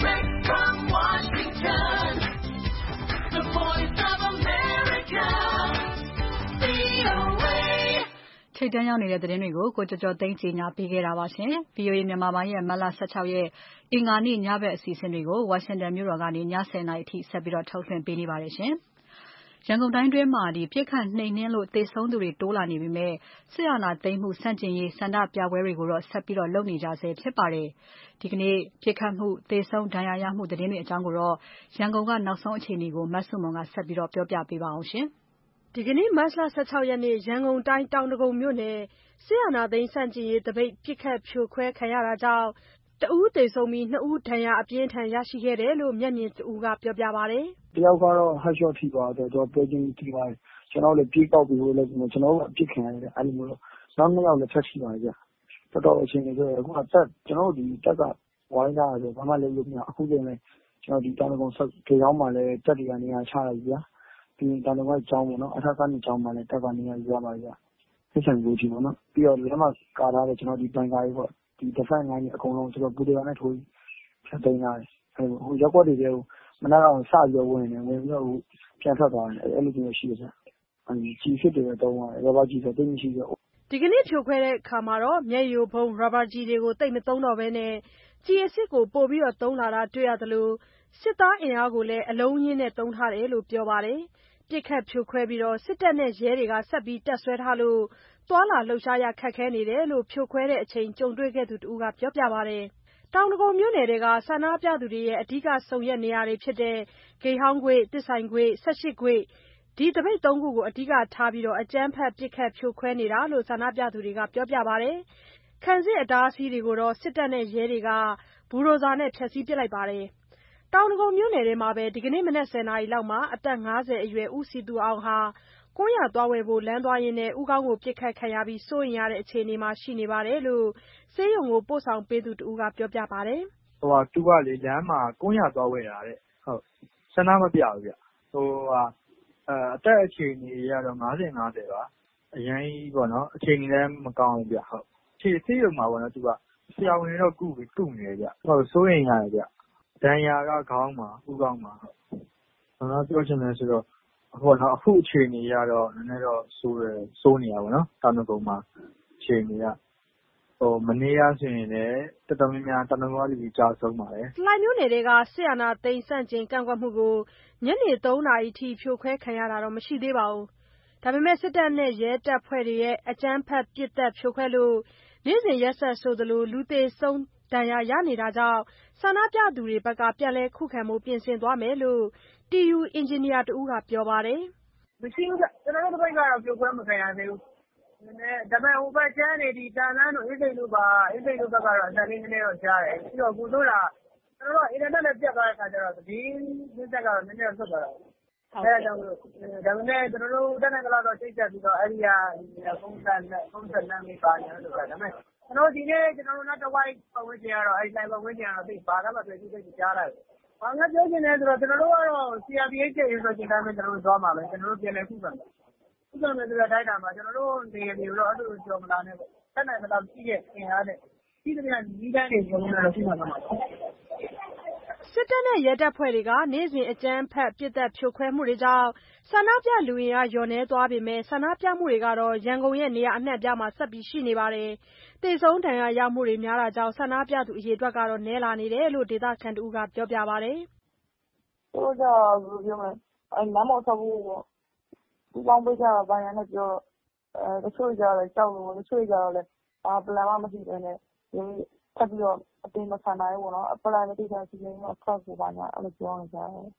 ထိပ်တန်းရောက်နေတဲ့သတင်းတွေကိုကိုကျော်ကျော်သိန်းကြီးညာပေးခဲ့တာပါရှင်။ VOA မြန်မာပိုင်းရဲ့မတ်လ 16 ရက်အင်္ဂါနေ့ညဘက်အစီအစဉ်တွေကိုဝါရှင်တန်မြို့တော်ကနေည 10 နာရီအထိဆက်ပြီးထုတ်လွှင့်ပေးနေပါတယ်ရှင်။ရန်ကုန်တိုင်းတွင်းမှာပြစ်ခတ်နှိမ်နင်းလို့သေဆုံးသူတွေတိုးလာနေပေမဲ့စစ်အာဏာသိမ်းမှုဆန့်ကျင်ရေးဆန္ဒပြပွဲတွေကိုတော့ဆက်ပြီးလုပ်နေကြဆဲဖြစ်ပါတယ်။ဒီကနေ့ပြစ်ခတ်မှုသေဆုံးဒဏ်ရာရမှုသတင်းတွေအကြောင်းကိုတော့ရန်ကုန်ကနောက်ဆုံးအခြေအနေကိုမဆုမွန်ကဆက်ပြီးပြောပြပေးပါအောင်ရှင်။ဒီကနေ့မတ်လ 16 ရက်နေ့ရန်ကုန်တိုင်းတောင်ဒဂုံမြို့နယ်စစ်အာဏာသိမ်းဆန့်ကျင်ရေးတပိတ်ပြစ်ခတ်ဖြိုခွဲခံရတာကြောင့်တဦးသေဆုံးပြီး2ဦးဒဏ်ရာအပြင်းထန်ရရှိခဲ့တယ်လို့မျက်မြင်တဦးကပြောပြပါတယ်။တယောက်ကတော့ headshot ထိသွားတယ်ကျွန်တော်ပွဲချင်းထိသွားတယ်ကျွန်တော်လည်းပြေးပေါက်ပြီးလို့လည်းကျွန်တော်ကအပြစ်ခံရတယ်အဲ့လိုမျိုးနောက်2ယောက်လည်းဆက်ထိပါတယ်ဗျတော်တော်အချိန်ကြီးဆိုအခုကတက်ကျွန်တော်ဒီတက်ကဝိုင်းလာတယ်ဘာမှလည်းလုပ်မရအခုချိန်လည်းကျွန်တော်ဒီတောင်ဒဂုံဆက်ကြေးအောင်မှာလည်းတက်တွေကနေရာချလိုက်ဗျာပြီးရင်တောင်ဒဂုံကကျောင်းပေါ့နော်အထက်ကနေကျောင်းမှာလည်းတက်ကနေရာယူရပါဗျာဆက်ဆံကိုကြည့်ပေါ့နော်ပြီးတော့လက်မကာထားတယ်ကျွန်တော်ဒီဘန်ကာကြီးပေါ့ဒီ defense line ကြီးအကုန်လုံးကျွန်တော်ဘူတေကနေထိုးဖြတ်သိမ်းရတယ်ဟိုရက်ွက်တွေကိုမနက်ကတော့စပြီးဝင်ပြီးတော့ပြန်ထွက်သွားတယ်အဲ့လိုမျိုးရှိတယ်ဗျကြီးစစ်တွေတော့ရတယ်ရဘာကြီးဆိုတိတ်မရှိတော့ဒီကနေ့ဖြိုခွဲတဲ့အခါမှာတော့မျက်ရည်ဘုံရဘာကြီးတွေကိုတိတ်မသုံးတော့ဘဲနဲ့ကြီးအစ်စ်ကိုပို့ပြီးတော့သုံးလာတာတွေ့ရသလိုစစ်သားအင်အားကိုလည်းအလုံးရင်းနဲ့သုံးထားတယ်လို့ပြောပါတယ်ပြစ်ခတ်ဖြိုခွဲပြီးတော့စစ်တပ်နဲ့ရဲတွေကဆက်ပြီးတက်ဆွဲထားလို့သွာလာလှုပ်ရှားရခက်ခဲနေတယ်လို့ဖြိုခွဲတဲ့အချိန်ကြုံတွေ့ခဲ့သူတဦးကပြောပြပါတယ်တောင်ဒဂုံမြို့နယ်တွေကဆန္ဒပြသူတွေရဲ့အဓိကဆုံရက်နေရာတွေဖြစ်တဲ့ဂိတ်ဟောင်းကွေ့တစ်ဆိုင်ကွေ့18ကွေ့ဒီတပိတ်3ခုကိုအဓိကထားပြီးတော့အကြမ်းဖက်ပစ်ခတ်ဖြိုခွဲနေတာလို့ဆန္ဒပြသူတွေကပြောပြပါတယ်ခံစစ်အတားအဆီးတွေကိုတော့စစ်တပ်နဲ့ရဲတွေကဘူရိုဇာနဲ့ဖျက်ဆီးပစ်လိုက်ပါတယ်တောင်ဒဂုံမြို့နယ်ထဲမှာပဲဒီကနေ့မနက်10 နာရီလောက်မှာအသက်50အရွယ်ဦးစီသူအောင်ဟာကွမ်းရသွားဝယ်ဖို့လမ်းသွားရင်းနဲ့ဦးခေါင်းကိုပစ်ခတ်ခံရပြီးစိုးရိမ်ရတဲ့အခြေအနေမှာရှိနေပါတယ်လို့ဆေးရုံကိုပို့ဆောင်ပေးသူတဦးကပြောပြပါတယ်သူကလေလမ်းမှာကွမ်းရသွားဝယ်တာတဲ့ဟုတ်ဆန္ဒမပြဘူးဗျအသက်အခြေအနေရတော့50ပါအရင်ပေါ့နော်အခြေအနေလည်းမကောင်းဘူးဗျဟုတ်ဆေးရုံမှာပေါ့နော်သူကဆရာဝန်တွေတော့ကုနေတယ်ဗျဟုတ်စိုးရိမ်ရတယ်ဗျဒဏ်ရာကခေါင်းမှာဦးခေါင်းမှာဟုတ်ပြောချင်တယ်ဆိုတော့အခုအခြေအနေရတော့နည်းနည်းတော့စိုးနေရပါတော့တောင်ဒဂုံမှာအခြေအနေကမနေ့ကဆိုရင်လည်းတော်တော်များများတောင်ဒဂုံကလူကြီးကြားဆုံးပါတယ်လှိုင်မြို့နယ်တွေကစစ်အာဏာသိမ်းဆန့်ကျင်ကန့်ကွက်မှုကိုညနေ3 နာရီထိဖြိုခွဲခံရတာတော့မရှိသေးပါဘူးဒါပေမဲ့စစ်တပ်နဲ့ရဲတပ်ဖွဲ့တွေရဲ့အကြမ်းဖက်ပစ်တက်ဖြိုခွဲလို့နေ့စဉ်ရက်ဆက်ဆိုသလိုလူသေဆုံးဒဏ်ရာရနေတာကြောင့်ဆန္ဒပြသူတွေဘက်ကပြန်လဲခုခံမှုပြင်ဆင်သွားမယ်လို့ TU အင်ဂျင်နီယာတဦးကပြောပါတယ်မရှိဘူးကျွန်တော်တို့ဘက်ကတော့ဖြိုခွဲမခံရသေးဘူးဒါပေမဲ့ဟိုဘက်ကျန်းနေဒီတန်လန်းတို့အင်းစိန်တို့ဘက်ကတော့အသက်လေးနည်းနည်းတော့ကြားတယ်ပြီးတော့ကိုတို့တာကျွန်တော်တို့အင်တာနက်နဲ့ပြတ်သွားတဲ့ခါကျတော့သတင်းစစ်တပ်ကတော့နည်းနည်းတော့ထွက်သွားတာအဲဒါကြောင့်ဒါပေမဲ့ကျွန်တော်တို့တက်တဲ့ကလာတော့ချိန်ချက်ပြီးတော့အဲ့ဒီကဖုန်းဆက်လမ်းလေးပါနေလို့ဒါပေမဲ့ကျွန်တော်ဒီနေ့ကျွန်တော်တို့နောက်တစ်ဝိုက်ပတ်ဝန်းကျင်ကတော့အဲ့တိုင်းပတ်ဝန်းကျင်ကတော့သိဘာမှမတွေ့ဘူးသိကြားလိုက်ဘာငါပြောချင်လဲဆိုတော့ကျွန်တော်တို့ကတော့ CRPH ရေးဆိုချိန်တိုင်းပဲကျွန်တော်တို့သွားမှာပဲကျွန်တော်တို့ပြန်လဲခုခံတယ်ခုခံမယ်ဆိုတဲ့တိုင်းတာမှာကျွန်တော်တို့နေရာမျိုးတော့အဲ့လိုကြော်မလာနဲ့ပေါ့တက်နိုင်မလားရှိတဲ့အင်အားနဲ့ဒီတည်းကဒီတိုင်းတွေကျွန်တော်တို့ခုခံမှာစစ်တပ်နဲ့ရဲတပ်ဖွဲ့တွေကနေ့စဉ်အကြမ်းဖက်ပစ်တက်ဖြိုခွဲမှုတွေကြောင့်ဆန္ဒပြလူအင်အားလျော့နည်းသွားပေမဲ့ဆန္ဒပြမှုတွေကတော့ရန်ကုန်ရဲ့နေရာအနှံ့ပြားမှာဆက်ပြီးရှိနေပါတယ်။သေဆုံးဒဏ်ရာရမှုတွေများတာကြောင့်ဆန္ဒပြသူအရေအတွက်ကတော့နည်းလာနေတယ်လို့ဒေသခံတဦးကပြောပြပါတယ်။တို့ကဘယ်လိုပြောမလဲ။လမ်းပေါ်ဆက်ဖို့ပေါ့။ဒီပေါင်းပေးကြတာဘာညာနဲ့ပြောတချို့ကြတော့ကြောက်လို့တချို့ကြတော့လည်းပလန်မှမရှိဘဲနဲ့ထပ်ပြီးတော့အတင်းမခံနိုင်ဘူးပေါ့နော်အပလိုင်မတိတာစီစဉ်တော့ထွက်ဖို့ပါညာအဲ့လိုပြောနေကြတယ်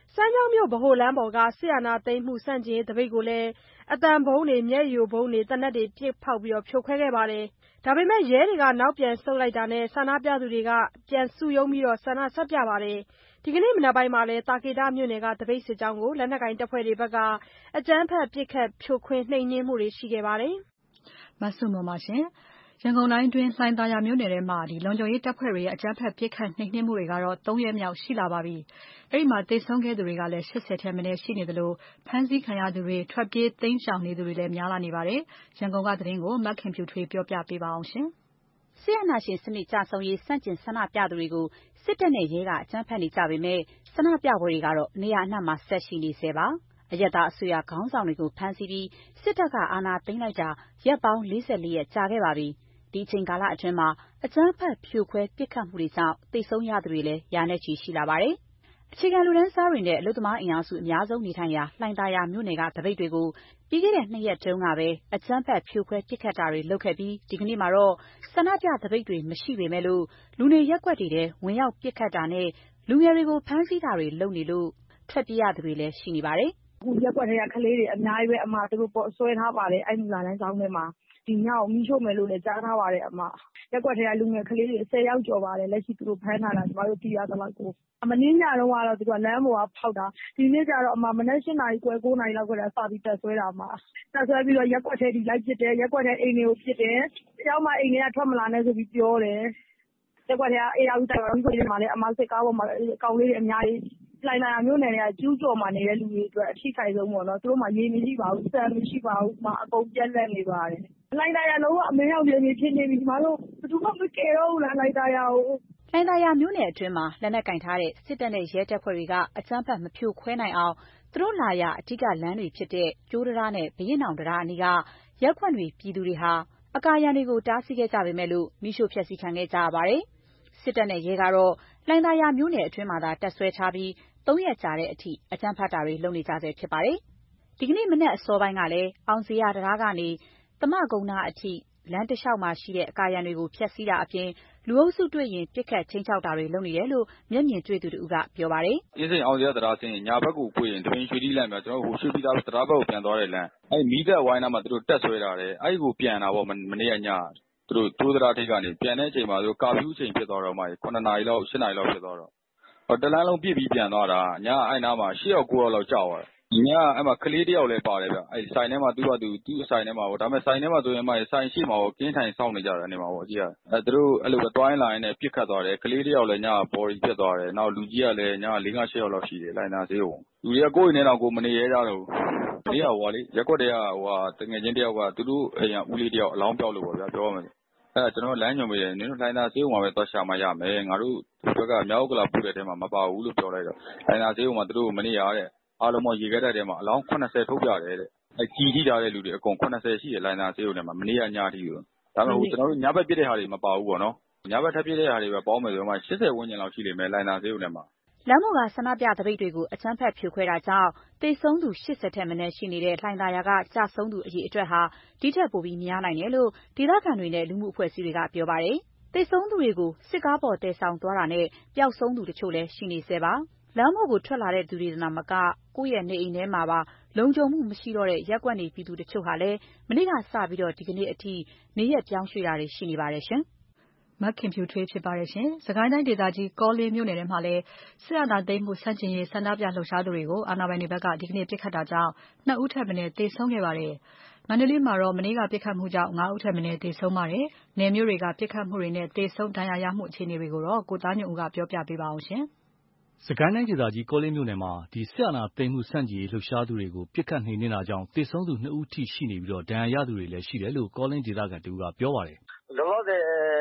စမ်းချောင်းမြို့ဗဟိုလမ်းပေါ်ကစစ်အာဏာသိမ်းမှုဆန့်ကျင်ရေးသပိတ်ကိုလည်းအသံဗုံးတွေမျက်ရည်ယိုဗုံးတွေသေနတ်တွေပစ်ဖောက်ဖြိုခွဲခဲ့ပါတယ်။ဒါပေမဲ့ရဲတွေကနောက်ပြန်ဆုတ်လိုက်တာနဲ့ဆန္ဒပြသူတွေကပြန်စုရုံးပြီးဆန္ဒဆက်ပြပါတယ်။ဒီကနေ့မနက်ပိုင်းမှာလည်းသာကေတမြို့နယ်ကသပိတ်စစ်ကြောင်းကိုလက်နက်ကိုင်တပ်ဖွဲ့တွေဘက်ကအကြမ်းဖက်ပစ်ခတ်ဖြိုခွင်းနှိမ်နင်းမှုတွေရှိခဲ့ပါတယ်။မဆုမွန်ပါရှင်။ရန်ကုန်တိုင်းတွင်းလှိုင်သာယာမြို့နယ်ထဲမှာလုံခြုံရေးတပ်ဖွဲ့တွေရဲ့အကြမ်းဖက်ပစ်ခတ်နှိမ်နင်းမှုတွေကတော့3 ရက်မြောက်ရှိလာပါပြီ။အဲဒီမှာသေဆုံးခဲ့သူတွေကလည်း80ထက်မနည်းရှိနေသလိုဖမ်းဆီးခံရသူတွေထွက်ပြေးတိမ်းရှောင်နေသူတွေလည်းများလာနေပါတယ်။ရန်ကုန်ကသတင်းကိုမခင်ဖြူထွေးပြောပြပေးပါအောင်ရှင်။စစ်အာဏာရှင်စနစ်ကြဆုံးရေးစန့်ကျင်ဆန္ဒပြသူတွေကိုစစ်တပ်နဲ့ရဲကအကြမ်းဖက်နေကြပေမဲ့ဆန္ဒပြပွဲတွေကတော့နေရာအနှံ့မှာဆက်ရှိနေဆဲပါ။အရပ်သားအစိုးရခေါင်းဆောင်တွေကိုဖမ်းဆီးပြီးစစ်တပ်ကအာဏာသိမ်းလိုက်တာရက်ပေါင်း44ရက်ကြာခဲ့ပါပြီ။ဒီအချိန်ကာလအတွင်းမှာအကြမ်းဖက်ဖြိုခွဲပစ်ခတ်မှုတွေကြောင့်သေဆုံးရသူတွေလည်းရာနဲ့ချီရှိလာပါတယ်။အခြေခံလူတန်းစားတွေနဲ့အလုပ်သမားအင်အားစုအများဆုံးနေထိုင်ရာလှိုင်သာယာမြို့နယ်ကသပိတ်တွေကိုပြီးခဲ့တဲ့2 ရက်တုန်းကပဲအကြမ်းဖက်ဖြိုခွဲပစ်ခတ်တာတွေလုပ်ခဲ့ပြီးဒီကနေ့မှာတော့ဆန္ဒပြသပိတ်တွေမရှိပေမဲ့လို့လူနေရပ်ကွက်တွေထဲဝင်ရောက်ပစ်ခတ်တာနဲ့လူငယ်တွေကိုဖမ်းဆီးတာတွေလုပ်နေလို့ထွက်ပြေးရသူတွေလည်းရှိနေပါတယ်။အခုရက်ကွက်ထဲကကလေးတွေအများကြီးပဲအမသူတို့ဆွဲထားပါတယ်အဲ့ဒီလာတိုင်းကျောင်းထဲမှာဒီညကိုမီးရှို့မယ်လို့လည်းကြားထားပါတယ်အမရက်ကွက်ထဲကလူငယ်ကလေးတွေ10ယောက်ကျော်ပါတယ်လက်ရှိသူတို့ဖမ်းထားတာကျမတို့သိရသလောက်ကိုမင်းညတော့ကတော့သူကလမ်းပေါ်ကဖောက်တာဒီနေ့ကျတော့အမမနက်8နာရီခွဲ9နာရီလောက်ကတည်းကစပြီးတက်ဆွဲတာအမတက်ဆွဲပြီးတော့ရက်ကွက်ထဲဒီလိုက်ပစ်တယ်ရက်ကွက်ထဲအိမ်တွေကိုပစ်တယ်တယောက်မှအိမ်တွေကထွက်မလာနဲ့ဆိုပြီးပြောတယ်ရက်ကွက်ထဲကအေးအောင်တော်ပြီးဆိုရင်မှလည်းအမစစ်ကားပေါ်မှာအကောင်လေးတွေအများကြီးလှိုင်သာယာမြို့နယ်တွေကကျူးကျော်မှနေတဲ့လူတွေအတွက်အထိခိုက်ဆုံးပေါ့နော်သူတို့မှရေးမရှိပါဘူးစံမရှိပါဘူးမှအကုန်ပြက်လက်နေပါတယ်လှိုင်သာယာလုံးဝအမင်းရောက်နေဖြစ်နေပြီကျမတို့ဘယ်သူမှမကယ်တော့ဘူးလားလှိုင်သာယာကိုလှိုင်သာယာမြို့နယ်အတွင်းမှာလက်နက်ကင်ထားတဲ့စစ်တပ်နဲ့ရဲတပ်ဖွဲ့တွေကအကြမ်းဖက်မဖြိုခွဲနိုင်အောင်သူတို့လာရအဓိကလမ်းတွေဖြစ်တဲ့ကျိုးတရားနဲ့ဘရင်အောင်တရားအနီးကရက်ခွက်တွေပြည်သူတွေဟာအကာရန်တွေကိုတားဆီးခဲ့ကြပေမဲ့လို့မိရှို့ဖျက်ဆီးခံခဲ့ကြရပါတယ်စစ်တပ်နဲ့ရဲကတော့လှိုင်သာယာမြို့နယ်အတွင်းမှာသာတပ်ဆွဲထားပြီး3 ရက်ကြာတဲ့အထိအကြမ်းဖက်တာတွေလုပ်နေကြဆဲဖြစ်ပါတယ်ဒီကနေ့မနက်အစောပိုင်းကလည်းအောင်စရာတရားကနေသမဂုဏနာအထိလမ်းတစ်လျှောက်မှာရှိတဲ့အကာရန်တွေကိုဖျက်ဆီးတာအပြင်လူအုပ်စုတွေ့ရင်ပစ်ခတ်ချင်းချောက်တာတွေလုပ်နေတယ်လို့မျက်မြင်တွေ့သူတို့ကပြောပါတယ်။အင်းစိန်အောင်စရာတရားစင်းညာဘက်ကိုကိုရင်တပင်းရွှေတီးလမ်းပြကျွန်တော်ဟိုရွှေပြည်သားတရားဘက်ကိုပြန်သွားတဲ့လမ်းအဲ့မီးသက်ဝိုင်းနာမှာသူတို့တက်ဆွဲထားတယ်အဲ့ကိုပြန်တာပေါ့မနေ့ကညသူတို့တိုးတရားထိပ်ကနေပြန်တဲ့အချိန်မှာသူကာဖြူးအချိန်ဖြစ်သွားတော့မှ9နာရီလောက်10နာရီလောက်ဖြစ်သွားတော့တလန်းလုံးပြစ်ပြီးပြန်သွားတာညအဲ့နားမှာ10ရောက်9ရောက်လောက်ကြာသွားတယ်ညအဲ့မှာကလေးတယောက်လည်းပါတယ်ဗျအဲ့ဆိုင်ထဲမှာသူ့ဆိုင်ထဲမှာပေါ့ဒါပေမဲ့ဆိုင်ထဲမှာဆိုရင်မှဆိုင်ရှိမှာပေါ့ကင်းထိုင်စောင့်နေကြတယ်နေမှာပေါ့ကြည့်ရအဲ့သူတို့အဲ့လိုပဲတွိုင်းလာရင်လည်းပြစ်ခတ်သွားတယ်ကလေးတယောက်လည်းညဘော်ဒီဖြစ်သွားတယ်နောက်လူကြီးကလည်းည4-5-6ယောက်လောက်ရှိတယ်လိုင်နာသေးဘူးလူတွေကကိုယ့်အိမ်ထဲတော့ကိုမနေရကြတော့ဘူးဒီကဟိုလေရက်ကွက်တွေကဟိုတငယ်ချင်းတယောက်ကသူတို့အိမ်ကဦးလေးတယောက်အလောင်းပြောက်လို့ပေါ့ဗျာပြောရမယ်အဲ့ကျွန်တော်လမ်းညွှန်ပေးတယ်နင်တို့လိုင်နာသေးဘူးမှာပဲသွားရှာမှရမယ်ငါတို့ဘက်ကမြောက်ကလာပူတဲ့ထဲမှာမပါဘူးလို့ပြောလိုက်တော့လိုင်နာသေးဘူးမှာသူတို့မနေရတဲ့အားလုံးမရေခဲတဲ့ထဲမှာအလောင်း80ထုတ်ပြတယ်တဲ့အဲ့ကြီးထိထားတဲ့လူတွေအကုန်80ရှိတယ်လိုင်နာသေးုံထဲမှာမနေ့ကညထိလို့ဒါပေမဲ့ဟိုကျွန်တော်တို့ညဘက်ပြစ်တဲ့ဟာတွေမပါဘူးပေါ့နော်ညဘက်ထပ်ပြစ်တဲ့ဟာတွေပဲပေါင်းမယ်ဆိုမှ80ဝန်းကျင်လောက်ရှိလိမ့်မယ်လိုင်နာသေးုံထဲမှာလမ်းပေါ်ကဆန္ဒပြသပိတ်တွေကိုအကြမ်းဖက်ဖြိုခွဲတာကြောင့်သေဆုံးသူ80ထက်မနည်းရှိနေတဲ့လှိုင်သာယာကကြာဆုံးသူအရေအတွက်ဟာဒီထက်ပိုပြီးများနိုင်တယ်လို့ဒေသခံတွေနဲ့လူမှုအဖွဲ့အစည်းတွေကပြောပါတယ်သေဆုံးသူတွေကိုစစ်ကားပေါ်တည်ဆောင်သွားတာနဲ့ပျောက်ဆုံးသူတချို့လည်းရှိနေဆဲပါလမ်းပေါ်ကိုထွက်လာတဲ့သူတွေသာမကကိုယ့်ရဲ့နေအိမ်ထဲမှာပါလုံခြုံမှုမရှိတော့တဲ့ရက်ကွက်နေပြည်သူတချို့ဟာလည်းမနေ့ကစပြီးတော့ဒီကနေ့အထိနေရက်ပြောင်းရွှေ့တာတွေရှိနေပါတယ်ရှင်မခင်ဖြူထွေးဖြစ်ပါတယ်ရှင်။စကိုင်းတိုင်းဒေသကြီးကောလင်းမြို့နယ်ထဲမှာလည်းစစ်အာဏာသိမ်းမှုဆန့်ကျင်ရေးဆန္ဒပြလှုပ်ရှားသူတွေကိုအာဏာပိုင်တွေဘက်ကဒီကနေ့ပစ်ခတ်တာကြောင့်2 ဦးထပ်မံသေဆုံးခဲ့ပါတယ်။မန္တလေးမှာတော့မနေ့ကပစ်ခတ်မှုကြောင့်5 ဦးထပ်မံသေဆုံးပါတယ်။နယ်မြို့တွေကပစ်ခတ်မှုတွေနဲ့သေဆုံးဒဏ်ရာရမှုအခြေအနေတွေကိုတော့ကိုသားညွန့်ဦးကပြောပြပေးပါအောင်ရှင်။စကိုင်းတိုင်းဒေသကြီးကောလင်းမြို့နယ်မှာစစ်အာဏာသိမ်းမှုဆန့်ကျင်ရေးလှုပ်ရှားသူတွေကိုပစ်ခတ်နှိမ်နင်းတာကြောင့်သေဆုံးသူ2 ဦးထိရှိနေပြီးဒဏ်ရာရသူတွေလည်းရှိတယ်လို့ကောလင်းဒေသခံတဦးကပြောပါတယ်။လောလောဆယ်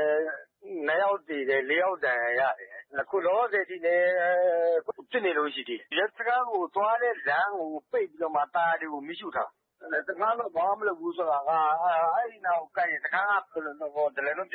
2 ယောက်တည်တယ်4 ယောက်တန်ရတယ်အခုလောလောဆယ်ဒီနေဖြစ်နေလို့ရှိသေးတယ်စကားကိုသွားတဲ့လမ်းကိုပိတ်ပြီးတော့မှတားတွေကိုမိရှုထားတကားတော့ဘာမှမလုပ်ဘူးဆိုတာကအဲ့ဒီနောက်ကိုက်စကားကဒလလုံးပြတ်သွားတယ်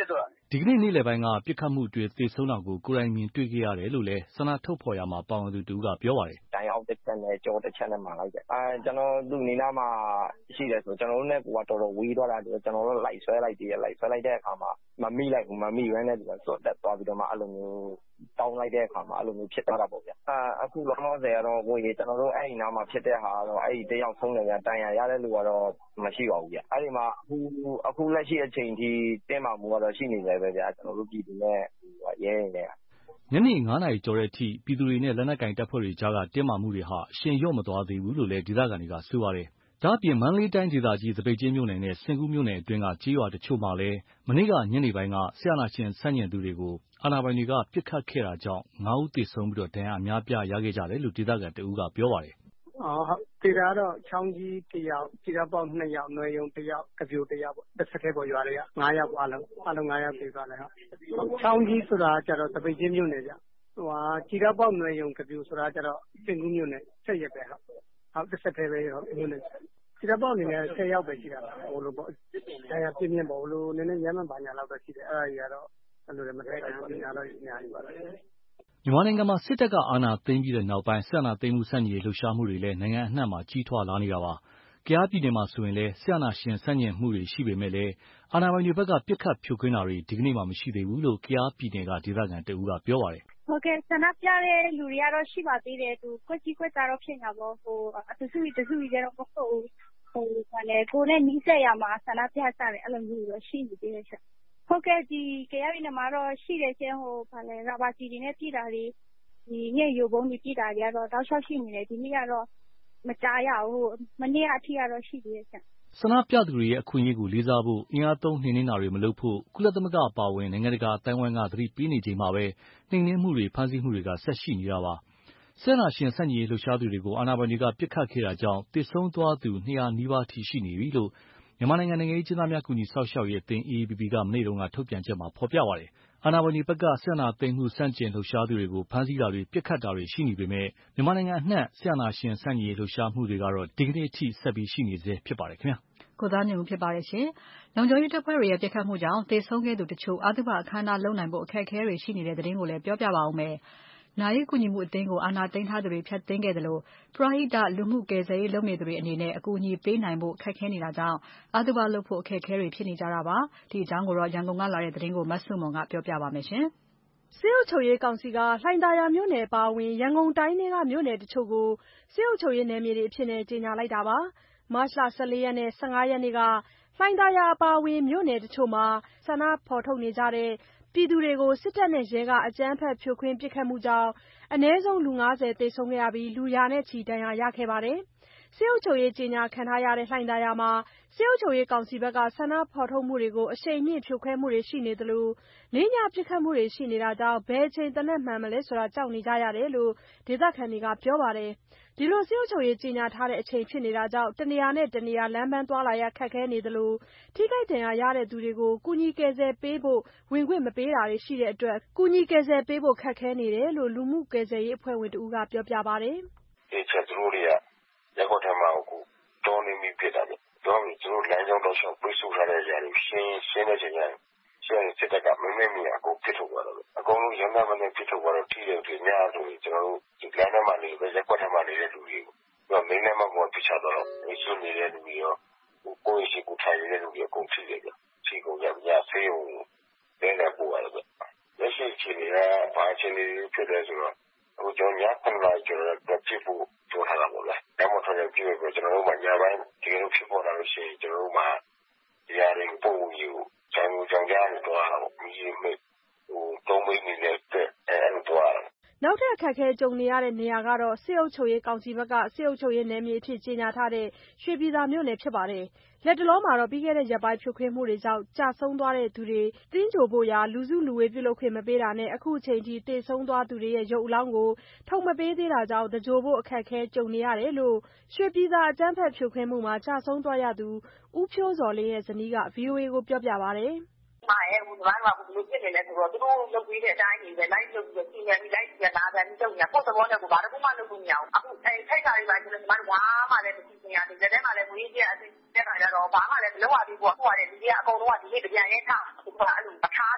ဒီကနေ့နေ့လယ်ပိုင်းကပစ်ခတ်မှုအတွင်းသေဆုံးတာကိုကိုယ်တိုင်မြင်တွေ့ခဲ့ရတယ်လို့လည်းဆန္ဒထုတ်ဖော်ရမှာပါဝင်သူတူကပြောပါတယ်။တိုင်အောင်တစ်ချက်နဲ့ကြောတစ်ချက်နဲ့မှလိုက်တယ်။ကျွန်တော်သူ့နေနာမှာရှိတယ်ဆိုကျွန်တော်တို့နဲ့ကိုကတော်တော်ဝေးသွားတာတူကျွန်တော်တို့လိုက်ဆွဲလိုက်သေးတယ်လိုက်ဆွဲလိုက်တဲ့အခါမှာမမိလိုက်ဘူးမမိဘဲနဲ့သူကစွတ်တက်သွားပြီးတော့မှအဲ့လိုမျိုးတောင်းလိုက်တဲ့အခါမှာအဲ့လိုမျိုးဖြစ်သွားတာပေါ့ဗျ။အခုလောလောဆယ်ကတော့ကိုကြီးကျွန်တော်တို့အဲ့ဒီနားမှာဖြစ်တဲ့ဟာတော့အဲ့ဒီတယောက်ဆုံးတယ်ဗျတိုင်ရရတဲ့လူကတော့မရှိပါဘူးဗျ။အဲ့ဒီမှာအခုလက်ရှိအချိန်ထိတင်းမာမှုကတော့ရှိနေတယ်ပဲဗျကျွန်တော်တို့ပြည်သူနဲ့ရဲနေတယ်ညနေ9 နာရီကျော်တဲ့အထိပြည်သူတွေနဲ့လက်နက်ကင်တပ်ဖွဲ့တွေကြားကတင်းမာမှုတွေဟာအရှင်လျော့မသွားသေးဘူးလို့လည်းဒေသခံတွေကဆိုပါတယ်။ဒါ့အပြင်မန္တလေးတိုင်းဒေသကြီးသပိတ်ကျင်းမြို့နယ်နဲ့စင်ကူးမြို့နယ်အတွင်းကကြေးရွာတချို့မှာလည်းမနေ့ကညနေပိုင်းကဆရာနာရှင်ဆန့်ကျင်သူတွေကိုအာဏာပိုင်တွေကပစ်ခတ်ခဲ့တာကြောင့်9 ဦးသေဆုံးပြီးဒဏ်ရာအများပြားရခဲ့ကြတယ်လို့ဒေသခံတဦးကပြောပါတယ်။ဒေတာတော့ချောင်းကြီး1ယောက်ခြေထောက်ပေါက်2ယောက်နွယ်ယုံ1ယောက်ကပြို1ယောက်ပေါ့တစ်ဆက်တည်းပေါ်ရွာတွေက9ယောက်အားလုံး9ယောက်ပြေးသွားတယ်ဟုတ်ချောင်းကြီးဆိုတာကျတော့သပိတ်ချင်းမြို့နယ်ကြခြေထောက်ပေါက်နွယ်ယုံကပြိုဆိုတာကျတော့စင်ကူးမြို့နယ်ဆက်ရက်ပဲဟုတ်တစ်ဆက်တည်းပဲဟုတ်မြို့နယ်ခြေထောက်ပေါက်အနေနဲ့10ယောက်ပဲရှိတာဟိုလိုပေါ့တရားပြင်းပြင်းပေါ့ဟိုလိုနည်းနည်းရမ်းမှန်ပါညာလောက်ပဲရှိတယ်အဲ့ဒါကြီးကတော့အဲ့လိုလည်းမထိုက်ဘူးညာတော့ညာကြီးပါလားမြန်မာနိုင်ငံမှာစစ်တပ်ကအာဏာသိမ်းပြီးတဲ့နောက်ပိုင်းစစ်အာဏာသိမ်းမှုဆန့်ကျင်ရေးလှုပ်ရှားမှုတွေလည်းနိုင်ငံအနှံ့မှာကြီးထွားလာနေတာပါ။ကယားပြည်နယ်မှာဆိုရင်လည်းစစ်အာဏာရှင်ဆန့်ကျင်မှုတွေရှိပေမဲ့လည်းအာဏာပိုင်တွေဘက်ကပစ်ခတ်ဖြိုခွင်းတာတွေဒီကနေ့မှမရှိသေးဘူးလို့ကယားပြည်နယ်ကဒေသခံတဦးကပြောပါတယ်။ဟုတ်ကဲ့ဆန္ဒပြတဲ့လူတွေကတော့ရှိပါသေးတယ်သူကွက်ကြီးကွက်သားတော့ဖြစ်နေတာပေါ့ဟိုတစုကြီးကျတော့မဟုတ်ဘူးဟိုကလည်းကိုနဲ့နီးစက်ရမှာဆန္ဒပြကြတယ်အဲ့လိုမျိုးတော့ရှိနေသေးတယ်ချက်။ဟုတ်ကဲ့ဒီကယားပြည်နယ်မှာတော့ရှိတယ်ချင်းဟိုဗာလဲရာဘာစီတွေနဲ့ပြည်တာတွေဒီညရုပ်ပုံးတွေပြည်တာတွေကတော့တောက်လျှောက်ရှိနေတယ်ဒီနေ့ကတော့မကြားရဘူးမနေ့ကအထိကတော့ရှိသေးတယ်ချက်ဆန္ဒပြသူတွေရဲ့အခွင့်အရေးကိုလေးစားဖို့အင်အားသုံးနှိမ်နင်းတာတွေမလုပ်ဖို့ကုလသမဂ္ဂအပါအဝင်နိုင်ငံတကာအတိုင်းအဝိုင်းကသတိပေးနေချိန်မှာပဲနှိမ်နင်းမှုတွေဖမ်းဆီးမှုတွေကဆက်ရှိနေတာပါဆန္ဒရှင်ဆန့်ကျင်ရေးလှုပ်ရှားသူတွေကိုအာဏာပိုင်တွေကပစ်ခတ်ခဲ့တာကြောင့်သေဆုံးသွားသူ200နီးပါးထိရှိနေပြီလို့မြန်မာနိုင်ငံနိုင်ငံရေးကျင်းသားများကူညီစောင့်ရှောက်ရေးအသင်း AAPP ကမနေ့တုန်းကထုတ်ပြန်ချက်မှာဖော်ပြပါတယ်။အာဏာပိုင်တွေဘက်ကစစ်အာဏာသိမ်းမှုဆန့်ကျင်လှုပ်ရှားသူတွေကိုဖမ်းဆီးတာတွေပစ်ခတ်တာတွေရှိနေပေမဲ့မြန်မာနိုင်ငံအနှံ့စစ်အာဏာရှင်ဆန့်ကျင်ရေးလှုပ်ရှားမှုတွေကတော့ဒီကနေ့အထိဆက်ပြီးရှိနေဆဲဖြစ်ပါတယ်ခင်ဗျာ။ကိုသားညွန့်ဖြစ်ပါတယ်ရှင်။လုံခြုံရေးတပ်ဖွဲ့တွေရဲ့ပစ်ခတ်မှုကြောင့်သေဆုံးခဲ့သူတချို့အသုဘအခမ်းအနားလုပ်နိုင်ဖို့အခက်အခဲတွေရှိနေတဲ့သတင်းကိုလည်းပြောပြပါဦးမယ်။နာရီကူညီမှုအသင်းကိုအာဏာသိမ်းထားသူတွေဖျက်သိမ်းခဲ့တယ်လို့ပရဟိတလူမှုကယ်ဆယ်ရေးလုပ်နေသူတွေအနေနဲ့အကူအညီပေးနိုင်ဖို့ခက်ခဲနေတာကြောင့်အသုဘလုပ်ဖို့အခက်အခဲတွေဖြစ်နေကြတာပါ။ဒီအကြောင်းကိုရန်ကုန်ကလာတဲ့သတင်းကိုမဆုမွန်ကပြောပြပါမယ်ရှင်။စစ်အုပ်ချုပ်ရေးကောင်စီကလှိုင်သာယာမြို့နယ်အပါအဝင်ရန်ကုန်တိုင်းထဲကမြို့နယ်တချို့ကိုစစ်အုပ်ချုပ်ရေးနယ်မြေတွေအဖြစ်နဲ့ကြေညာလိုက်တာပါ။မတ်လ14ရက်နဲ့15ရက်နေ့ကလှိုင်သာယာအပါအဝင်မြို့နယ်တချို့မှာဆန္ဒဖော်ထုတ်နေကြတဲ့ပြည်သူတွေကိုစစ်တပ်နဲ့ရဲကအကြမ်းဖက်ဖြိုခွင်းပစ်ခတ်မှုကြောင့်အနည်းဆုံးလူ50သေဆုံးခဲ့ရပြီးလူရာနဲ့ချီဒဏ်ရာရခဲ့ပါတယ်။စစ်အုပ်ချုပ်ရေးကြေညာခံထားရတဲ့လှိုင်သာယာမှာစစ်အုပ်ချုပ်ရေးကောင်စီဘက်ကဆန္ဒဖော်ထုတ်မှုတွေကိုအရှိန်မြင့်ဖြိုခွဲမှုတွေရှိနေသလိုလေးညပစ်ခတ်မှုတွေရှိနေတာကြောင့်ဘယ်အချိန်တနက်မှန်မလဲဆိုတာကြောက်နေကြရတယ်လို့ဒေသခံတွေကပြောပါတယ်။ဒီလိုစစ်အုပ်ချုပ်ရေးကြေညာထားတဲ့အချိန်ဖြစ်နေတာကြောင့်တနေရာနဲ့တနေရာလမ်းပန်းသွားလာရခက်ခဲနေသလိုထိခိုက်ဒဏ်ရာရတဲ့သူတွေကိုကူညီကယ်ဆယ်ပေးဖို့ဝင်ခွင့်မပေးတာတွေရှိတဲ့အတွက်ကူညီကယ်ဆယ်ပေးဖို့ခက်ခဲနေတယ်လို့လူမှုကယ်ဆယ်ရေးအဖွဲ့ဝင်တဦးကပြောပြပါတယ်။ဒီချက်သူတို့တွေကရက်ကွက်ထဲမှာကိုတောင်းနေမိဖြစ်တာပဲ။တော့သူတို့လမ်းကြောင်းတော့ရှောက်ပြေးဆိုထားတဲ့ຢာတွေရှင်းတဲ့ချိန်ကျရင်စစ်တပ်ကမင်းမီအကုန်ပြစ်ထုတ်သွားတော့အကုန်လုံးရမ်းမှန်းနဲ့ပြစ်ထုတ်သွားတော့ထိတယ်ဒီညဆိုရင်ကျွန်တော်တို့ဒီလမ်းထဲမှာနေပဲရက်ကွက်ထဲမှာနေတဲ့လူတွေကိုမင်းနဲ့မှကိုပြစ်ချတော့ရှင်းနေတဲ့လူတွေရောကိုယ်ရှိကိုထိုင်နေတဲ့လူတွေအကုန်ထိတယ်ချီကုန်ရဆေးရုံနဲ့ပို့ရတယ်လက်ရှိချိန်ကဘာချင်းနေဖြစ်တယ်ဆိုတော့ဟိုကျွန်တော်ည9နာရီကျော်တော့ပြစ်ဖို့ပြောထားတာပေါ့လေ။အဲ့မှာတော့ပြည့်ပြီးကျွန်တော်တို့မှညပိုင်းဒီလိုဖြစ်ပေါ်လာလို့ရှိရင်ကျွန်တော်တို့မှဒီအရင်ပုံယူကြောင်ကြားနေတော့ဒီမဲ့ဟိုတုံးမိနေတဲ့အဲ့လိုတော့နောက်ထပ်အခက်အခဲကြုံနေရတဲ့နေရာကတော့စစ်အုပ်ချုပ်ရေးကောင်စီဘက်ကစစ်အုပ်ချုပ်ရေးနယ်မြေအဖြစ်ကြေညာထားတဲ့ရွှေပြည်သာမြို့နယ်ဖြစ်ပါတယ်။လက်တလုံးမှာတော့ပြီးခဲ့တဲ့ရက်ပိုင်းဖြိုခွင်းမှုတွေကြောင့်ကြာဆုံးသွားတဲ့သူတွေတင်းကြိုဖို့ရာလူစုလူဝေးပြုလုပ်ခွင့်မပေးတာနဲ့အခုအချိန်ထိတေဆုံးသွားသူတွေရဲ့ရုပ်အလောင်းကိုထုတ်မပေးသေးတာကြောင့်တကြိုဖို့အခက်အခဲကြုံနေရတယ်လို့ရွှေပြည်သာအကြမ်းဖက်ဖြိုခွင်းမှုမှာကြာဆုံးသွားရသူဦးဖြိုးစော်လင်းရဲ့ဇနီးက VOA ကိုပြောပြပါတယ်။မှာရဲ့ဟိုဘာမှဘယ်လိုဖြစ်နေလဲဆိုတော့သူတို့လုပ်ပြီးတဲ့အတိုင်းကြီးပဲလိုက်လုပ်ပြီးစီမံပြီးလိုက်စီလာတယ်တုံညာပို့သဘောနဲ့ကိုဘာမှမလုပ်လို့မရအောင်အခုထိုက်တာတွေပါဆိုတော့ဒီမှာဝါမှလည်းမသိချင်ရတယ်လက်ထဲမှာလည်းငွေကြီးအစစ်တက်တာကြတော့ဘာမှလည်းမလုပ်ရသေးဘူးဟိုကလည်းဒီကအကုန်လုံးကဒီနေ့ပြန်ရဲထားအခုကအဲ့လိုမထားတယ်ဘူး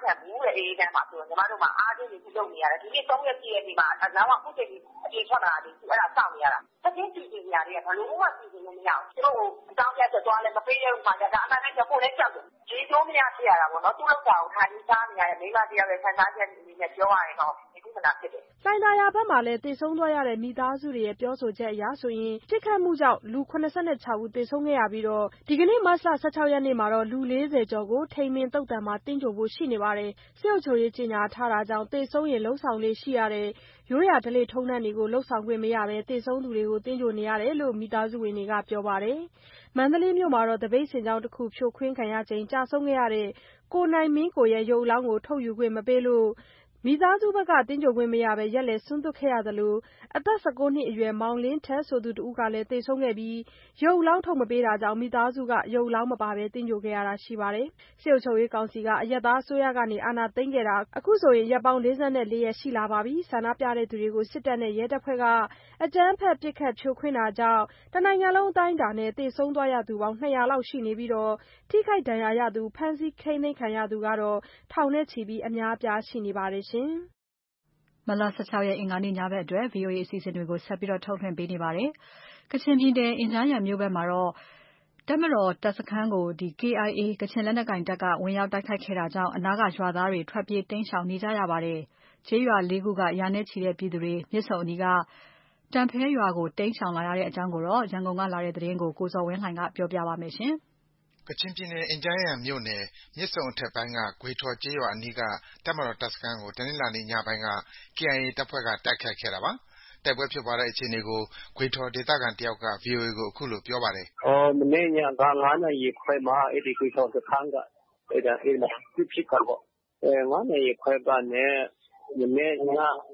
အေးတန်းမှာဆိုတော့ညီမတို့မှာအားချင်းတွေလုပ်နေရတယ်ဒီနေ့3ရက်ပြည့်ရဲ့ဒီမှာလောင်းကခုချိန်ကြီးအပြင်ထွက်လာတယ်အဲ့ဒါစောင့်နေရတာတစ်ချင်းစီစဉ်နေရတယ်ဘယ်လိုမှစီစဉ်လို့မရဘူးသူတို့အကြောင်းပြချက်သွားလဲမပေးရဘူးမှလည်းဒါအမှန်တကယ်ကိုလည်းကြောက်တယ်ဒီလိုမရဖြစ်ရတာပေါ့နော်သူ့လောက်တာကိုထိုင်စားနေရတဲ့မိမတရားပဲခံစားချက်အနေနဲ့ပြောရရင်တော့ဒီကုသနာဖြစ်တယ်လှိုင်သာယာဘက်မှာလည်းသေဆုံးသွားရတဲ့မိသားစုတွေရဲ့ပြောဆိုချက်အရဆိုရင်ပစ်ခတ်မှုကြောင့်လူ86ဦးသေဆုံးခဲ့ရပြီးတော့ဒီကနေ့မတ်လ16ရက်နေ့မှာတော့လူ40ကျော်ကိုထိန်မင်သုတ်တံမှာတင်းကြိုဖို့ရှိနေပါတယ်။စစ်အုပ်ချုပ်ရေးကြေညာထားတာကြောင့်သေဆုံးရင်လုံဆောင်လေးရှိရတဲ့ရိုးရာဓလေ့ထုံးတမ်းတွေကိုလုံဆောင်ခွင့်မရဘဲသေဆုံးသူတွေကိုတင်းကြိုနေရတယ်လို့မိသားစုဝင်တွေကပြောပါတယ်။မန္တလေးမြို့မှာတော့တပိတ်စင်ကြောင်းတစ်ခုဖြိုခွင်းခံရချိန်ကြာဆုံးခဲ့ရတဲ့ကိုနိုင်မင်းကိုရဲ့ရုပ်အလောင်းကိုထုတ်ယူခွင့်မပေးလို့မိသားစုဘက်ကတင်းကြိုခွင့်မရဘဲရက်လက်ဆွန့်သွတ်ခဲ့ရသလိုအသက်19နှစ်အရွယ်မောင်လင်းထက်ဆိုသူတဦးကလည်းသေဆုံးခဲ့ပြီးရုပ်အလောင်းထုတ်မပေးတာကြောင့်မိသားစုကရုပ်အလောင်းမပါဘဲတင်းကြိုခဲ့ရတာရှိပါတယ်။စစ်အုပ်ချုပ်ရေးကောင်စီကအရက်သားအစိုးရကနေအာဏာသိမ်းခဲ့တာအခုဆိုရင်ရက်ပေါင်း44ရက်ရှိလာပါပြီ။ဆန္ဒပြတဲ့သူတွေကိုစစ်တပ်နဲ့ရဲတပ်ဖွဲ့ကအကြမ်းဖက်ပစ်ခတ်ဖြိုခွင်းတာကြောင့်တနိုင်ငံလုံးအတိုင်းအတာနဲ့သေဆုံးသွားရသူပေါင်း200လောက်ရှိနေပြီးတော့ထိခိုက်ဒဏ်ရာရသူဖမ်းဆီးထိန်းသိမ်းခံရသူကတော့ထောင်နဲ့ချီပြီးအများအပြားရှိနေပါတယ်ရှင်။မတ်လ16ရက်အင်္ဂါနေ့ညဘက်အတွက် VOA အစီအစဉ်တွေကိုဆက်ပြီးထုတ်လွှင့်ပေးနေပါတယ်။ကချင်ပြည်နယ်အင်ဂျန်းယန်မြို့ဘက်မှာတော့တပ်မတော်တပ်စခန်းကိုKIA ကချင်လက်နက်ကိုင်တပ်ကဝင်ရောက်တိုက်ခိုက်ခဲ့တာကြောင့်အနားကရွာသားတွေထွက်ပြေးတိမ်းရှောင်နေကြရပါတယ်။ကျေးရွာ4ခုကရာနဲ့ချီတဲ့ပြည်သူတွေမြစ်ဆုံအနီးကတန်ဖဲရွာကိုတိမ်းရှောင်လာရတဲ့အကြောင်းကိုရန်ကုန်ကလာတဲ့သတင်းကိုကိုဇော်ဝင်းလှိုင်ကပြောပြပါမယ်ရှင်။ကချင်ပြည်နယ်အင်ဂျန်းယန်မြို့နယ်မြစ်ဆုံအထက်ပိုင်းကဂွေထော်ကျေးရွာအနီးကတပ်မတော်တပ်စခန်းကိုတနင်္လာနေ့ညပိုင်းက KIA တပ်ဖွဲ့ကတိုက်ခိုက်ခဲ့တာပါ။တိုက်ပွဲဖြစ်ပွားတဲ့အခြေအနေကိုဂွေထော်ဒေသခံတယောက်က VOA ကိုအခုလိုပြောပါတယ်။မနေ့ညက9နာရီခွဲမှာအဲ့ဒီဂွေထော်စခန်းကအဲ့ဒါဖြစ်တာပေါ့။9နာရီခွဲကနေမနေ့ည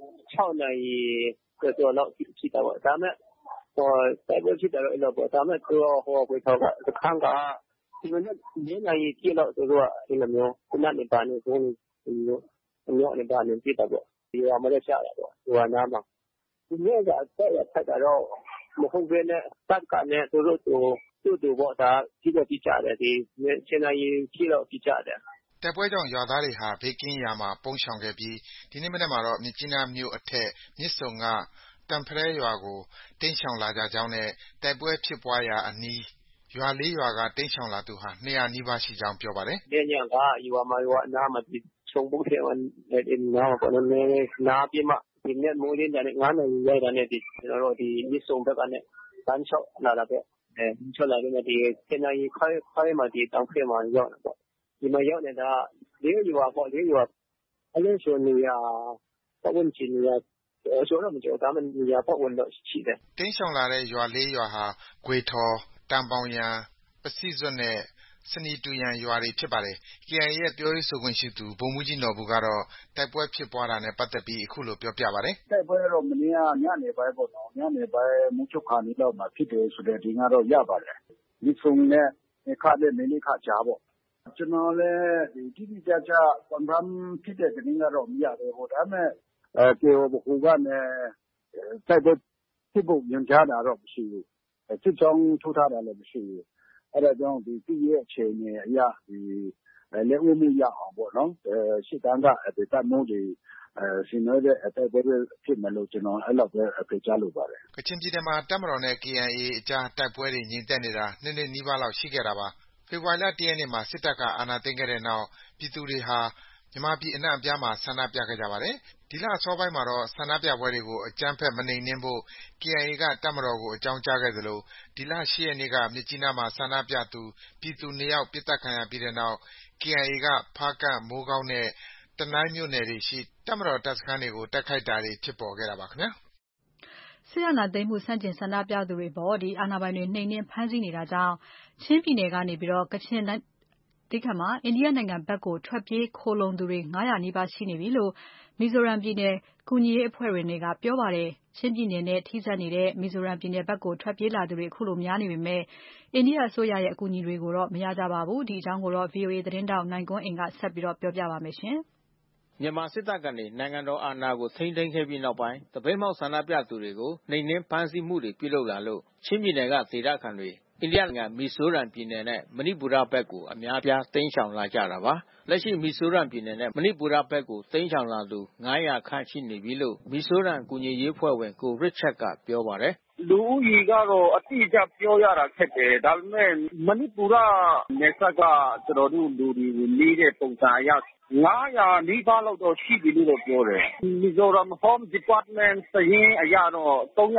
6နာရီကျော်လောက်ဖြစ်တာပေါ့။ဒါမဲ့တိုက်ပွဲဖြစ်တာတော့အဲ့လိုပေါ့။ဒါမဲ့သူဂွေထော်ကစခန်းကဒီမနေ့4နာရီပြည့်တော့သူတို့ကအဲ့လိုမျိုးခုနကနေပါနေဆိုမျိုးအမျိုးအနေပါနေပြတာပေါ့ဒီဟာမလဲချတာပေါ့ဒီဟာနားမှာဒီနေ့ကဆက်ရဖက်တော့မဟုတ်ဘဲနဲ့တပ်ကနဲ့သူတို့ပေါ့ဒါကြီးတော့ပြကြတယ်ဒီစနေရီကြီးတော့ပြကြတယ်တိုက်ပွဲကြောင့်ရွာသားတွေဟာဘေးကင်းရာမှာပုန်းရှောင်ခဲ့ပြီးဒီနေ့မနေ့မှာတော့မြစ်ကြီးနားမြို့အထက်မြစ်ဆုံကတန်ဖရဲရွာကိုတိမ်းရှောင်လာကြကြောင်းနဲ့တိုက်ပွဲဖြစ်ပွားရာအနီးရွာ4ရွာကတိမ်းရှောင်လာသူဟာ200နီးပါးရှိကြောင်းပြောပါတယ်။ဒီညကရွာနားမှာဒီချုံပုတ်ထဲမှာနားမှာပေါ့နော်နားပြမဒီနေ့မိုးရင်းတဲ့9နာရီရိုက်တာနဲ့ဒီကျွန်တော်တို့ဒီမြစ်ဆုံဘက်ကနေတန်းချောက်လာတာပဲချောက်လာတဲ့ဒီစနေရီခိုင်းမှာဒီတောင်ဖဲမှာရောက်တာပေါ့ဒီမှာရောက်နေတာ4ရွာပေါ့4ရွာအဲ့လိုဆိုနေရပတ်ဝန်းကျင်နေရဆိုတော့မကြောက်တာမနေရပတ်ဝန်းတော့ရှိတယ်တိမ်းရှောင်လာတဲ့ရွာ4ရွာဟာဂွေထော်တန်ပေါင်ရန်ပစိစွတ်နဲ့စနီတူရန်ရွာတွေဖြစ်ပါတယ်။ KIA ရဲ့ပြောရေးဆိုခွင့်ရှိသူဗိုလ်မှူးကြီးနော်ဘူကတော့တိုက်ပွဲဖြစ်ပွားတာနဲ့ပတ်သက်ပြီးအခုလိုပြောပြပါတယ်။တိုက်ပွဲတော့မနေ့ကညနေပိုင်းပေါ့နော်။ညနေပိုင်းမုတ်ချုပ်ခါနီးလောက်မှာဖြစ်တယ်ဆိုတဲ့ဒီကတော့ရပါတယ်။မြစ်ဆုံနဲ့ခါတဲ့မင်းလေးခါကြားပေါ့။ကျွန်တော်လည်းတိတိကျကျ confirm ဖြစ်တဲ့သတင်းကတော့မရသေးဘူး။ဒါပေမဲ့KIO ဘခုကနေတိုက်ပွဲဖြစ်ဖို့ညွှန်ကြားတာတော့မရှိဘူး။စစ်ကြောင်းထိုးထားတာလည်းမရှိဘူး။အဲ့ဒါကြောင့်ဒီပြည်ရဲ့အခြေအနေအရဒီလက်ဦးမှုရအောင်ပေါ့နော်ရှစ်တန်းကတပ်မိုးတွေရှင်ရတဲ့တိုက်ပွဲဖြစ်မယ်လို့ကျွန်တော်အဲ့လောက်ပဲဖေချလို့ပါတယ်ကချင်ပြည်နယ်မှာတပ်မတော်နဲ့ KIA အကြားတိုက်ပွဲတွေငြိမ်သက်နေတာ2နှစ်နီးပါးလောက်ရှိခဲ့တာပါဖေဖော်ဝါရီလ1ရက်နေ့မှာစစ်တပ်ကအာဏာသိမ်းခဲ့တဲ့နောက်ပြည်သူတွေဟာမြန်မာပြည်အနှံ့အပြားမှာဆန္ဒပြခဲ့ကြပါတယ်ဒီလအစောပိုင်းမှာတော့ဆန္ဒပြပွဲတွေကိုအကြမ်းဖက်မနှိမ်နင်းဖို့ KIA ကတပ်မတော်ကိုအကြောင်းကြားခဲ့သလိုဒီလ8ရက်နေ့ကမြစ်ကြီးနားမှာဆန္ဒပြသူပြည်သူ2ယောက်ပစ်သတ်ခံရပြီးတဲ့နောက် KIA ကဖားကန့်မိုးကောင်းနဲ့တနိုင်းမြို့နယ်တွေရှိတပ်မတော်တပ်စခန်းတွေကိုတိုက်ခိုက်တာတွေဖြစ်ပေါ်ခဲ့တာပါခင်ဗျာစစ်အာဏာသိမ်းမှုဆန့်ကျင်ဆန္ဒပြသူတွေပေါ်အာဏာပိုင်တွေနှိမ်နင်းဖမ်းဆီးနေတာကြောင့်ချင်းပြည်နယ်ကနေပြီးတော့ကချင်အိန္ဒိယနိုင်ငံဘက်ကိုထွက်ပြေးခိုလုံသူတွေ900နီးပါးရှိနေပြီလို့မီဇိုရမ်ပြည်နယ်ကူညီရေးအဖွဲ့ဝင်တွေကပြောပါတယ်ချင်းပြည်နယ်နဲ့ထိစပ်နေတဲ့မီဇိုရမ်ပြည်နယ်ဘက်ကိုထွက်ပြေးလာသူတွေအခုလိုများနေပေမဲ့အိန္ဒိယအစိုးရရဲ့အကူအညီတွေကိုတော့မရကြပါဘူးဒီအကြောင်းကိုတော့ VOA သတင်းတောက်နိုင်ကွန်းအိမ်ကဆက်ပြီးတော့ပြောပြပါမယ်ရှင်မြန်မာစစ်တပ်ကနေနိုင်ငံတော်အာဏာကိုထိန်းသိမ်းခဲ့ပြီးနောက်ပိုင်းတပိတ်မှောက်ဆန္ဒပြသူတွေကိုနှိမ်နင်းဖမ်းဆီးမှုတွေပြုလုပ်လာလို့ချင်းပြည်နယ်ကဒေသခံတွေအိန္ဒိယနိုင်ငံမီဇိုရမ်ပြည်နယ်နဲ့မဏိပူရဘက်ကိုအများပြားတိမ်းရှောင်လာကြတာပါ။လက်ရှိမီဇိုရမ်ပြည်နယ်နဲ့မဏိပူရဘက်ကိုတိမ်းရှောင်လာသူ900ခန့်ရှိနေပြီလို့မီဇိုရမ်ကူညီရေးအဖွဲ့ဝင်ကိုရစ်ချတ်ကပြောပါတယ်။လူဦးရေကတော့အတိအကျပြောရတာခက်တယ်။ဒါပေမဲ့မဏိပူရနယ်စပ်ကကျွန်တော်တို့လူတွေနေတဲ့ပုံစံအရ900နီးပါးလောက်တော့ရှိပြီလို့တော့ပြောတယ်။ Mizoram Home Department စာရင်းအရတော့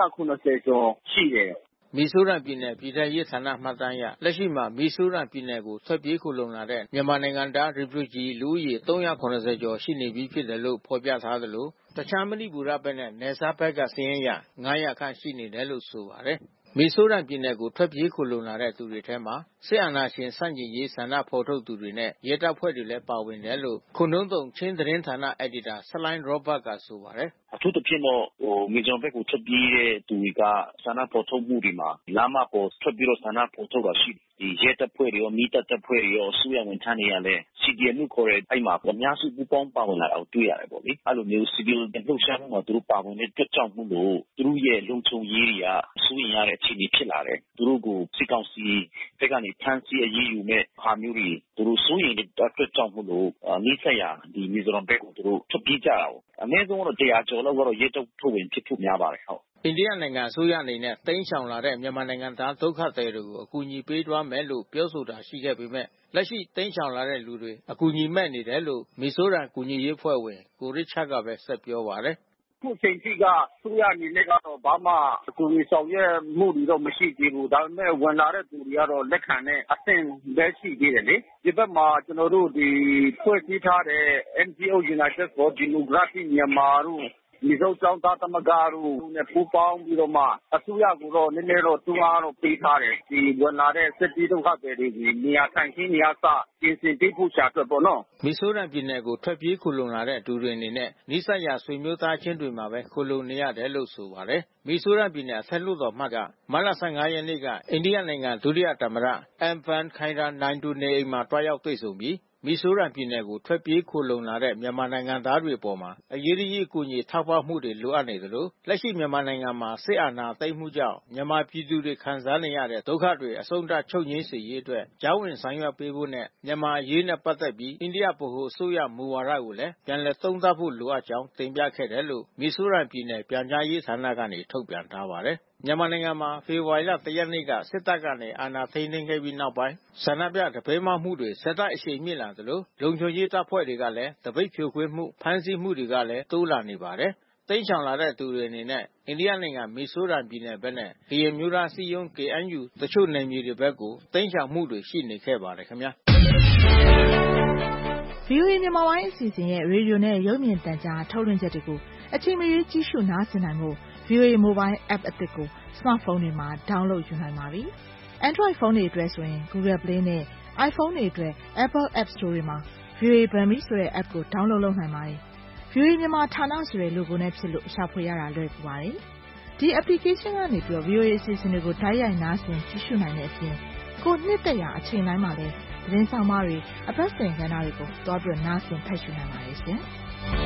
390ကျော်ရှိတယ်။မီဇိုရမ်ပြည်နယ်ပြည်ထရေးဌာနမှတ်တမ်းအရလက်ရှိမှာမီဇိုရမ်ပြည်နယ်ကိုထွက်ပြေးခိုလှုံလာတဲ့မြန်မာနိုင်ငံသား refugee လူဦးရေ390ကျော်ရှိနေပြီဖြစ်တယ်လို့ဖော်ပြထားသလိုတခြားမဏိပူရဘက်နဲ့နယ်စပ်ဘက်ကစာရင်းအရ900ခန့်ရှိနေတယ်လို့ဆိုပါတယ်။မီဇိုရမ်ပြည်နယ်ကိုထွက်ပြေးခိုလှုံလာတဲ့သူတွေထဲမှာစစ်အာဏာရှင်ဆန့်ကျင်ရေးဆန္ဒဖော်ထုတ်သူတွေနဲ့ရဲတပ်ဖွဲ့တွေလည်းပါဝင်တယ်လို့ခွန်တုံးတုံချင်းသတင်းဌာနအယ်ဒီတာဆလိုင်းရောဘတ်ကဆိုပါတယ်။အထူးသဖြင့်တော့မီဇိုရမ်ဘက်ကိုထွက်ပြေးတဲ့သူတွေကဆန္ဒဖော်ထုတ်မှုတွေမှာလမ်းမပေါ်ထွက်ပြီးတော့ဆန္ဒဖော်ထုတ်တာရှိတယ်။ဒီရဲတပ်ဖွဲ့တွေရောမိတပ်တပ်ဖွဲ့တွေရောအစိုးရဝန်ထမ်းတွေကလည်း CDM လို့ခေါ်တဲ့အဲ့မှာအများစုပူးပေါင်းပါဝင်လာတာကိုတွေ့ရတယ်ပေါ့လေ။အဲ့လိုမျိုး civil လှုပ်ရှားမှုမှာသူတို့ပါဝင်တဲ့အတွက်ကြောင့်မို့လို့သူတို့ရဲ့လုံခြုံရေးတွေကစိုးရိမ်ရတဲ့အခြေအနေဖြစ်လာတယ်။သူတို့ကိုစစ်ကောင်စီဘက်ကနေဖမ်းဆီးအရေးယူမဲ့ဟာမျိုးတွေသူတို့စိုးရိမ်တဲ့အတွက်ကြောင့်မို့လို့နှိစက်ရဒီမီဇိုရမ်ဘက်ကိုသူတို့ထွက်ပြေးကြတာပေါ့။အနည်းဆုံးတော့100ကျော်လောက်ကတော့ရဲတပ်ဖွဲ့ဝင်ဖြစ်ဖို့များပါတယ်ဟုတ်အိန္ဒိယနိုင်ငံအစိုးရအနေနဲ့တိမ်းရှောင်လာတဲ့မြန်မာနိုင်ငံသားဒုက္ခသည်တွေကိုအကူအညီပေးသွားမယ်လို့ပြောဆိုတာရှိခဲ့ပေမဲ့လက်ရှိတိမ်းရှောင်လာတဲ့လူတွေအကူအညီမဲ့နေတယ်လို့မီဇိုရမ်ကူညီရေးအဖွဲ့ဝင်ကိုရစ်ချတ်ကပဲဆက်ပြောပါတယ်ခုချိန်ထိကသူရအနေနဲ့ကတော့ဘာမှအကူအညီဆောင်ရွက်မှုတွေတော့မရှိသေးဘူးဒါပေမဲ့ဝင်လာတဲ့သူတွေကတော့လက်ခံတဲ့အဆင့်ပဲရှိသေးတယ်လေဒီဘက်မှာကျွန်တော်တို့ဒီဖွဲ့စည်းထားတဲ့ NGO United for Democracy Myanmar တို့မီဇိုကျောင်းသားသမဂ္ဂတို့နဲ့ပူးပေါင်းပြီးတော့မှအစိုးရကိုတော့နည်းနည်းတော့တွန်းအားတော့ပေးထားတယ်ဒီဝင်လာတဲ့စစ်တီးဒုက္ခသည်တွေနေရာထိုင်ခင်းနေရာစပြင်ဆင်ပေးဖို့ရှာအတွက်ပေါ့နော်မီဇိုရမ်ပြည်နယ်ကိုထွက်ပြေးခိုလှုံလာတဲ့သူတွေအနေနဲ့နိစ္စရာဆွေမျိုးသားချင်းတွေမှာပဲခိုလှုံနေရတယ်လို့ဆိုပါတယ်မီဇိုရမ်ပြည်နယ်အထက်လွှတ်တော်မှကမတ်လ15ရက်နေ့ကအိန္ဒိယနိုင်ငံဒုတိယသမ္မတအမ်ဖန်ခိုင်ရာနိုင်တူနေအိမ်မှာတွားရောက်တွေ့ဆုံပြီးမီဇိုရမ်ပြည်နယ်ကိုထွက်ပြေးခိုလှုံလာတဲ့မြန်မာနိုင်ငံသားတွေအပေါ်အရေးကြီးအကူအညီထောက်ပံ့မှုတွေလိုအပ်နေသလိုလက်ရှိမြန်မာနိုင်ငံမှာစစ်အာဏာသိမ်းမှုကြောင့်မြန်မာပြည်သူတွေခံစားနေရတဲ့ဒုက္ခတွေအဆုံးသတ်ချုပ်ငြိမ်းစေရေးအတွက်ကြားဝင်ဆောင်ရွက်ပေးဖို့နဲ့မြန်မာအရေးနဲ့ပတ်သက်ပြီးအိန္ဒိယဗဟိုအစိုးရမူဝါဒကိုလည်းပြန်လည်သုံးသပ်ဖို့လိုအပ်ကြောင်းတင်ပြခဲ့တယ်လို့မီဇိုရမ်ပြည်နယ်ပြန်ကြားရေးဌာနကနေထုတ်ပြန်ထားပါတယ်မြန်မာနိုင်ငံမှာဖေဖော်ဝါရီလ1ရက်နေ့ကစစ်တပ်ကနေအာဏာသိမ်းခဲ့ပြီးနောက်ပိုင်းဆန္ဒပြတပိတ်မှမှုတွေဆက်တိုက်အရှိန်မြင့်လာသလိုလုံခြုံရေးတပ်ဖွဲ့တွေကလည်းတပိတ်ဖြိုခွင်းမှုဖမ်းဆီးမှုတွေကလည်းတိုးလာနေပါတယ်။တိမ်းရှောင်လာတဲ့သူတွေအနေနဲ့အိန္ဒိယနိုင်ငံမီဇိုရမ်ပြည်နယ်ဘက်နဲ့ကရင်မျိုးသားစည်းရုံး KNU တချို့နယ်မြေတွေဘက်ကိုတိမ်းရှောင်မှုတွေရှိနေခဲ့ပါတယ်ခင်ဗျာ။ VOA မြန်မာပိုင်းအစီအစဉ်ရဲ့ရေဒီယိုနဲ့ရုပ်မြင်သံကြားထုတ်လွှင့်ချက်တွေကိုအချိန်မရွေးကြည့်ရှုနားဆင်နိုင်ဖို့ VOA Mobile App အသစ်ကို Smartphone တွေမှာ download ယူနိုင်ပါပြီ။ Android ဖုန်းတွေအတွက်ဆိုရင် Google Play နဲ့ iPhone တွေအတွက် Apple App Store တွေမှာ VOA Burmese ဆိုတဲ့ app ကို download လုပ်နိုင်ပါတယ်။ VOA မြန်မာဌာနဆိုတဲ့ logo နဲ့ဖြစ်လို့ရှာဖွေရတာလွယ်ကူပါတယ်။ဒီ application ကနေပြီးတော့ VOA အစီအစဉ်တွေကိုတိုက်ရိုက်နားဆင်ကြည့်ရှုနိုင်တဲ့အပြင်ကိုနှစ်သက်ရာအချိန်တိုင်းမှာလည်းသတင်းဆောင်မတွေအပတ်စဉ်ကဏ္ဍတွေကိုတွားပြီးနားဆင်ဖတ်ရှုနိုင်ပါတယ်ရှင်။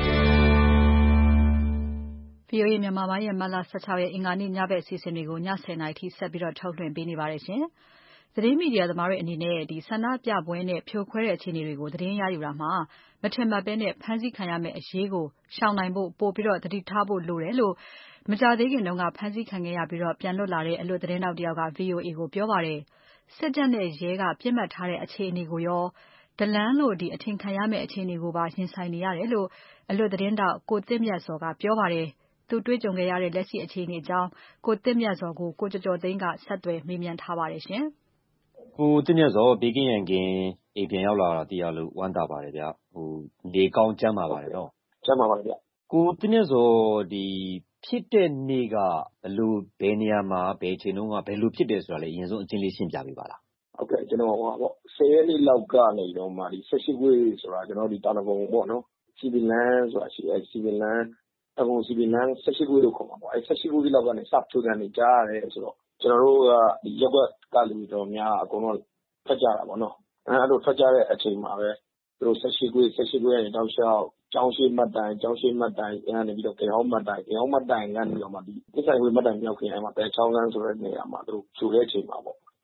VOA မြန်မာပိုင်းရဲ့မတ်လ16ရက်အင်္ဂါနေ့ညဘက်အစီအစဉ်တွေကိုည10:00နာရီထိဆက်ပြီးထုတ်လွှင့်ပေးနေပါတယ်ရှင်။သတင်းမီဒီယာသမားတွေအနေနဲ့ဆန္ဒပြပွဲနဲ့ဖြိုခွဲတဲ့အခြေအနေတွေကိုသတင်းရယူတာမှာမထင်မှတ်ဘဲနဲ့ဖမ်းဆီးခံရမယ့်အရေးကိုရှောင်နိုင်ဖို့ပိုပြီးသတိထားဖို့လိုတယ်လို့မကြာသေးခင်တုန်းကဖမ်းဆီးခံခဲ့ရပြီးပြန်လွတ်လာတဲ့အလွတ်သတင်းတောက်တယောက်က VOA ကိုပြောပါတယ်။စစ်တပ်နဲ့ရဲကပြစ်မှတ်ထားတဲ့အခြေအနေကိုရောဒလန်လို့အထင်ခံရမယ့်အခြေအနေကိုပါရင်ဆိုင်နေရတယ်လို့အလွတ်သတင်းတောက်ကိုသစ်မြတ်စောကပြောပါတယ်။သူတွေ့ကြုံခဲ့ရတဲ့လက်ရှိအခြေအနေအကြောင်းကိုသစ်မြတ်စောကိုကိုကျော်ကျော်သိန်းကဆက်သွယ်မေးမြန်းထားပါတယ်ရှင်။ကိုသစ်မြတ်စောဘေးကင်းရန်ကင်းအိမ်ပြန်ရောက်လာတာသိရလို့ဝမ်းသာပါတယ်ဗျ။နေကောင်းကျန်းမာပါတယ်နော်။ကျန်းမာပါတယ်ဗျ။ကိုသစ်မြတ်စောဖြစ်တဲ့နေ့ကဘယ်နေရာမှာဘယ်အချိန်တုန်းကဘယ်လိုဖြစ်တယ်ဆိုတာလည်းအရင်ဆုံးအချင်းလေးရှင်းပြပေးပါလား။ဟုတ်ကဲ့ကျွန်တော်10ရက်နေ့လောက်ကနေတော့မှ18ခွေဆိုတာကျွန်တော်တာလပုံပေါ့နော်။စီဗီလန်ဆိုတာရှိတယ်စီဗီလန်အခုစီဗီလန်18ခွေလို့ခေါ်မှာပေါ့။18ခွေလောက်ကနေစဖြိုးကန်နေကြရတယ်ဆိုတော့ကျွန်တော်တို့ကဒီရက်ွက်ကလူတော်များအကုန်လုံးထွက်ကြတာပေါ့နော်။အဲ့လိုထွက်ကြတဲ့အချိန်မှာပဲသူတို့18ခွေကနေတောက်လျှောက်ကျောင်းရှိမှတ်တိုင်ကနေပြီးတော့ကေဟောင်းမှတ်တိုင်ကနေပြီးတော့မှဒီကိစ္စခွေမှတ်တိုင်မြောက်ခင်အဲ့မှာတဲချောင်းလန်းဆိုတဲ့နေရာမှာသူတို့ဖြိုတဲ့အချိန်မှာပေါ့ဖ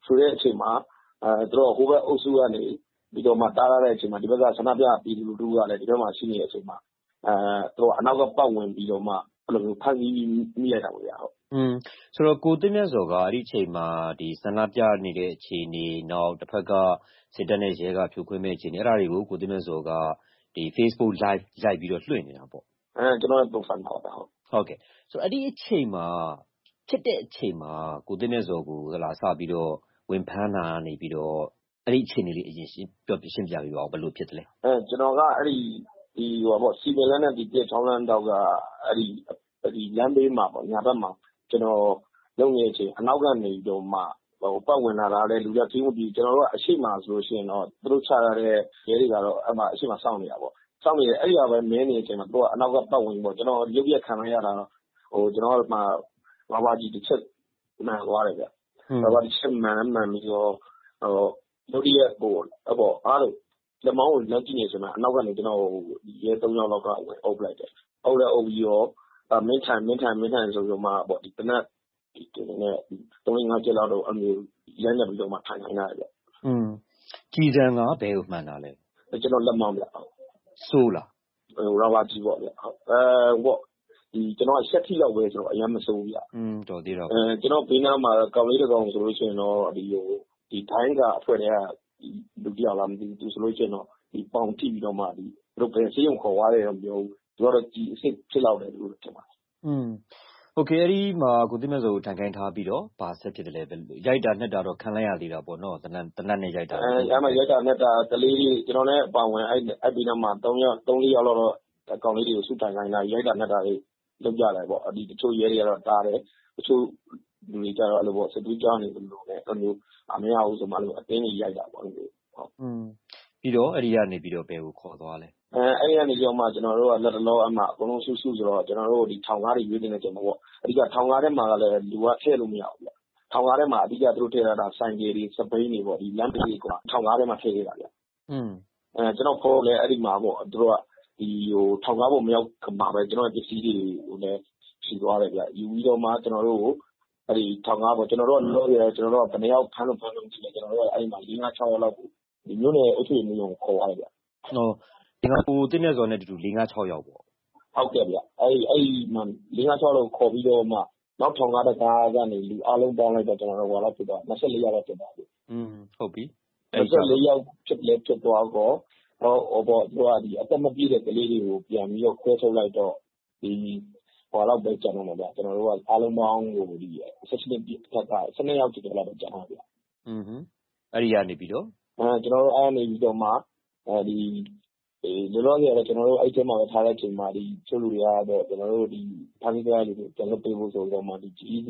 ဆိုတဲ့အချိန်မှာသူတို့ဟိုဘက်အုပ်စုကနေပြီးတော့မှတားရတဲ့အချိန်မှာဒီဘက်ကဆန္ဒပြပြည်သူလူထုကလည်းဒီဘက်မှာရှိနေတဲ့အချိန်မှာသူတို့အနောက်ကပတ်ဝင်ပြီးတော့မှအဲ့လိုမျိုးဖမ်းဆီးမိလိုက်တာပေါ့ဗျာဟုတ်ဆိုတော့ကိုသိမြတ်စောကအဲ့ဒီအချိန်မှာဒီဆန္ဒပြနေတဲ့အခြေအနေနောက်တစ်ဖက်ကစစ်တပ်နဲ့ရဲကဖြိုခွင်းမဲ့အခြေအနေအဲ့ဒါတွေကိုကိုသိမြတ်စောကဒီ Facebook live ရိုက်ပြီးတော့လွှင့်နေတာပေါ့ကျွန်တော်ပုံစံဟောတာဟုတ်ကဲ့ဆိုတော့အဲ့ဒီအချိန်မှာဖြစ်တဲ့အချိန်မှာကိုသိမြတ်စောကိုဟလာစပြီးတော့ဝင်ဖမ်းတာနေပြီးတော့အဲ့ဒီအခြေအနေလေးအရင်ရှင်းပြပေးပါဦးဘယ်လိုဖြစ်တယ်လဲကျွန်တော်ကအဲ့ဒီဟိုပေါ့စီမံလန်းနဲ့ဒီပြချောင်းလန်းတော့ကအဲ့ဒီလမ်းဘေးမှာပေါ့ညာဘက်မှာကျွန်တော်လုံနေချိန်အနောက်ကနေတော့မှပတ်ဝင်လာတာလည်းလူတွေကချင်းပြီးကျွန်တော်တို့ကအရှိမဆိုလို့ရှိရင်တော့သူတို့ချရတဲ့ရဲတွေကတော့အမှအရှိမစောင့်နေတာပေါ့စောင့်နေတယ်အဲ့ဒီကပဲမင်းနေတဲ့အချိန်မှာသူကအနောက်ကပတ်ဝင်ပေါ့ကျွန်တော်ရုပ်ရက်ခံရတာတော့ကျွန်တော်ကမှဘာဘာကြီးတစ်ချက်မှန်သွားတယ်ဗျဘာဘာတစ်ချက်မှန်ပြီးတော့ရုပ်ရက်ပေါ့အားလို့လက်မောင်းကိုလမ်းကြည့်နေချိန်မှာအနောက်ကနေကျွန်တော်ရဲ3ယောက်လောက်ကဝင်အုပ်လိုက်တယ်အုပ်ပြီးတော့မင်းထိုင်ဆိုတော့မှပေါ့ဒီတနက်ဒီနဲ့3-5ချက်လောက်တော့အမျိုးရမ်းနေပြီးတော့မှထိုင်နေတာဗျကြည်စံကဘယ်ကိုမှန်တာလဲကျွန်တော်လက်မောင်းဗျဆိုးလားရာဘာကြီးပေါ့ဗျပေါ့ဒီကျွန်တော်ရှက်ထိလောက်ပဲဆိုတော့အရင်မစိုးဗျတော်သေးတော့ကျွန်တော်ဘေးနားမှာကောင်လေးတစ်ကောင်ဆိုလို့ရှိရင်တော့ဒီဒိုင်းကအဖွဲ့တွေကလူတယောက်လားမသိဘူးသူဆိုလို့ရှိရင်တော့ဒီပေါင်ထိပြီးတော့မှဒီတို့ပဲဆေးရုံခေါ်သွားတယ်တော့ပြောသူကတော့ကြည်အစ်စ်ဖြစ်လောက်တယ်လို့ထင်ပါတယ်โอเคအဲ့ဒီမှာကိုသိမဲ့စောကိုထိုင်ခိုင်းထားပြီးတော့ဘာဆက်ဖြစ်တယ်လဲရိုက်တာနှက်တာတော့ခံလိုက်ရသေးတာပေါ့နော်တနတ်နဲ့ရိုက်တာအဲ့မှာရိုက်တာနှက်တာကလေးတွေကျွန်တော်လည်းအပါဝင်အဲ့ဒီနောက်မှာ3-4ယောက်လောက်အကောင်လေးတွေကိုစုထိုင်ခိုင်းတာရိုက်တာနှက်တာတွေလုပ်ကြတယ်ပေါ့ဒီတချို့ရဲတွေကတော့တားတယ်တချို့လူတွေကြတော့အဲ့လိုပေါ့စစ်သွေးကြောင်းနေလို့လည်းအဲ့လိုမရဘူးဆိုမှလို့အတင်းကြီးရိုက်တာပေါ့ဟုတ်ပြီးတော့အဲ့ဒီကနေပြီးတော့ဘယ်ကိုခေါ်သွားလဲအဲ့ဒီကနေကြောမှကျွန်တော်တို့ကလက်တလောအမှအကုန်လုံးစုဆိုတော့ကျွန်တော်တို့ဒီထောင်ကားတွေရွေးနေတဲ့ချိန်မှာပေါ့အဓိကထောင်ကားထဲမှာကလည်းလူကထည့်လို့မရဘူးဗျထောင်ကားထဲမှာအဓိကသူတို့ထည့်ရတာဆိုင်ကယ်တွေစပိန်တွေပေါ့ဒီလမ်းဘေးတွေကထောင်ကားထဲမှာထည့်နေတာဗျကျွန်တော်ခေါ်လဲအဲ့ဒီမှာပေါ့သူတို့ကဒီထောင်ကားပေါ်မရောက်ခမှာပဲကျွန်တော်ပစ္စည်းတွေကိုလည်းဖြီးသွားတယ်ဗျယူပြီးတော့မှကျွန်တော်တို့ကိုအဲ့ဒီထောင်ကားပေါ့ကျွန်တော်တို့လောရဲကျွန်တော်တို့ကဘယ်နှယောက်ဖမ်းလို့ကြည့်လဲကျွန်တော်တို့အဲ့ဒီမှာ4-5-6ယောက်လောက်ကိုဒီမျိုးနဲ့အုပ်ချုပ်ရေးမျိုးကိုခေါ်ရတယ်ဗျဒီကကိုသိမြတ်စောနဲ့တူတူ4-5-6ယောက်ပေါ့ဟုတ်ကဲ့ဗျအဲ့မှာ4-5-6လောက်ခေါ်ပြီးတော့မှနောက်ထောင်ကားတစ်ကားကနေလူအလုံးပေါင်းလိုက်တော့ကျွန်တော်တို့ဟောလောက်ဖြစ်တော့24ယောက်လောက်ဖြစ်သွားပြီဟုတ်ပြီ 24ယောက်ဖြစ်သွားတော့ပေါ့သူကဒီအသက်မပြည့်တဲ့ကလေးတွေကိုပြန်ပြီးတော့ခွဲထုတ်လိုက်တော့ဒီဟောလောက်ပဲကျန်တော့မှာဗျကျွန်တော်တို့ကအလုံးပေါင်းကိုဒီ16ပြည့်ထက်က12ယောက်ကျော်လောက်ပဲကျန်တော့ဗျအဲ့ဒီကနေပြီးတော့ကျွန်တော်တို့အားနေပြီးတော့မှဒီလောလောဆယ်ကျွန်တော်တို့အဲ့ထဲမှာပဲထားတဲ့ချိန်မှာဒီချို့လူတွေကတော့ကျွန်တော်တို့ဒီဖမ်းဆီးကြရလူတွေပြန်လုပ်ပေးဖို့ဆိုတော့မှဒီ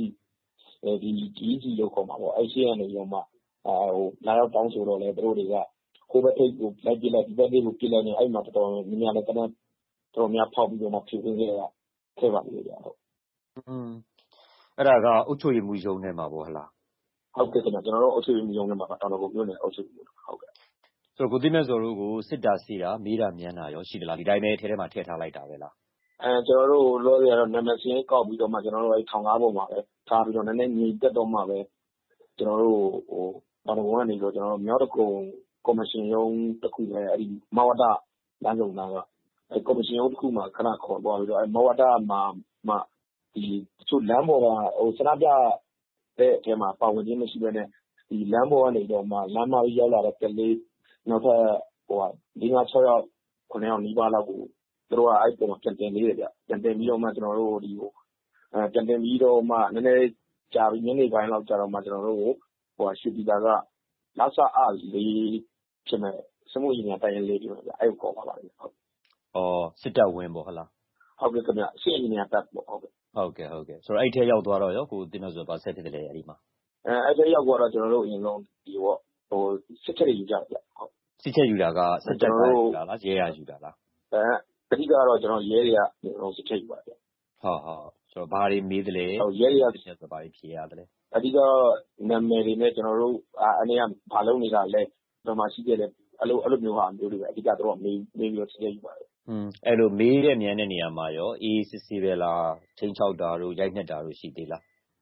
GEC လို့ခေါ်မှာပေါ့အဲ့ရှေ့ကနေပြီးတော့မှလာရောက်တောင်းဆိုတော့လေတို့တွေကကိုယ်ပဲထိတ်ကိုလိုက်ပြလိုက်ဒီဘက်လေးကိုပြလိုက်နေအဲ့မှာတော်တော်များလည်းတော်များဖောက်ပြီးတော့မှဖြူခင်းခဲ့တာခဲ့ပါလိမ့်ဗျာဟုတ်အဲ့ဒါကအုတ်ချုပ်ရမှုယုံနေမှာပေါ့ဟလားဟုတ်ကဲ့ကျွန်တော်တို့အုတ်ချုပ်ရမှုယုံနေမှာပါတော်တော်ကိုပြောနေအုတ်ချုပ်မှုဟုတ်ကဲ့ဆိုတော့ကိုသိမြတ်စောတို့ကိုစစ်တာစီတာမေးတာမြန်းတာရောရှိသလားဒီတိုင်းပဲထဲမှာထည့်ထားလိုက်တာပဲလားကျွန်တော်တို့လောရတော့နာမည်စင်းကောက်ပြီးတော့မှကျွန်တော်တို့အဲ့ထောင်ကားပေါ်မှာပဲထားပြီးတော့နည်းနည်းညီတက်တော့မှပဲကျွန်တော်တို့ဘာလို့ကနေတော့ကျွန်တော်တို့မြောက်တကုံကော်မရှင်ရုံးတစ်ခုပဲအဲ့ဒီမဝတလမ်းဆောင်သားကအဲ့ကော်မရှင်ရုံးတစ်ခုမှာခဏခေါ်သွားပြီးတော့အဲ့မဝတမှာဒီချို့လမ်းပေါ်ကစနပြတဲ့အထဲမှာပါဝင်ခြင်းမရှိဘဲနဲ့ဒီလမ်းပေါ်ကနေတော့မှလမ်းမကြီးရောက်လာတဲ့ကလေးနောက်ထပ်4-5-6ယောက်9ယောက်နီးပါးလောက်ကိုသူတို့ကအဲ့ပုံမှာပြန်တင်လေးတယ်ဗျပြန်တင်ပြီးတော့မှကျွန်တော်တို့ဒီပြန်တင်ပြီးတော့မှနည်းနည်းကြာပြီးညနေပိုင်းလောက်ကြာတော့မှကျွန်တော်တို့ရွှေပြည်သာကလာဆာအားလေးဖြစ်မဲ့စမှုရင်တိုင်ရင်လေးပြောဗျအဲ့ကိုခေါ်ပါပါတယ်ဟုတ်စစ်တပ်ဝင်ပေါ့ဟုတ်လားဟုတ်ကဲ့ခင်ဗျစစ်ရင်ညာတပ်ပေါ့ဟုတ်ကဲ့ဆိုတော့အဲ့ထဲရောက်သွားတော့ရောကိုတင်တော့ဆိုပါဆက်ဖြစ်တယ်လေအဲ့ဒီမှာအဲ့ထဲရောက်သွားတော့ကျွန်တော်တို့အရင်ဆုံးဒီစစ်ချက်ယူကြဗျဟုတ်စစ်ချက်ယူတာကစစ်တပ်ကယူတာလားရဲရယူတာလားအဓိကတော့ကျွန်တော်ရဲတွေကစစ်ချက်ယူပါဗျဆိုတော့ဘာတွေမေးတယ်လဲဟုတ်ရဲတွေကစစ်ချက်ဆိုဘာတွေဖြေရတယ်လဲအဓိကနာမည်တွေနဲ့ကျွန်တော်တို့အနေကဘာလုပ်နေတာလဲဒီမှာရှိခဲ့တယ်အဲ့လိုမျိုးဟာမျိုးတွေပဲအဓိကတို့မေးပြီးတော့စစ်ချက်ယူပါတယ်အဲ့လိုမေးတဲ့မြန်တဲ့နေရာမှာရောအေးစစ်စစ်ပဲလားချင်းချောက်တာတို့ရိုက်နှက်တာတို့ရှိသေးလား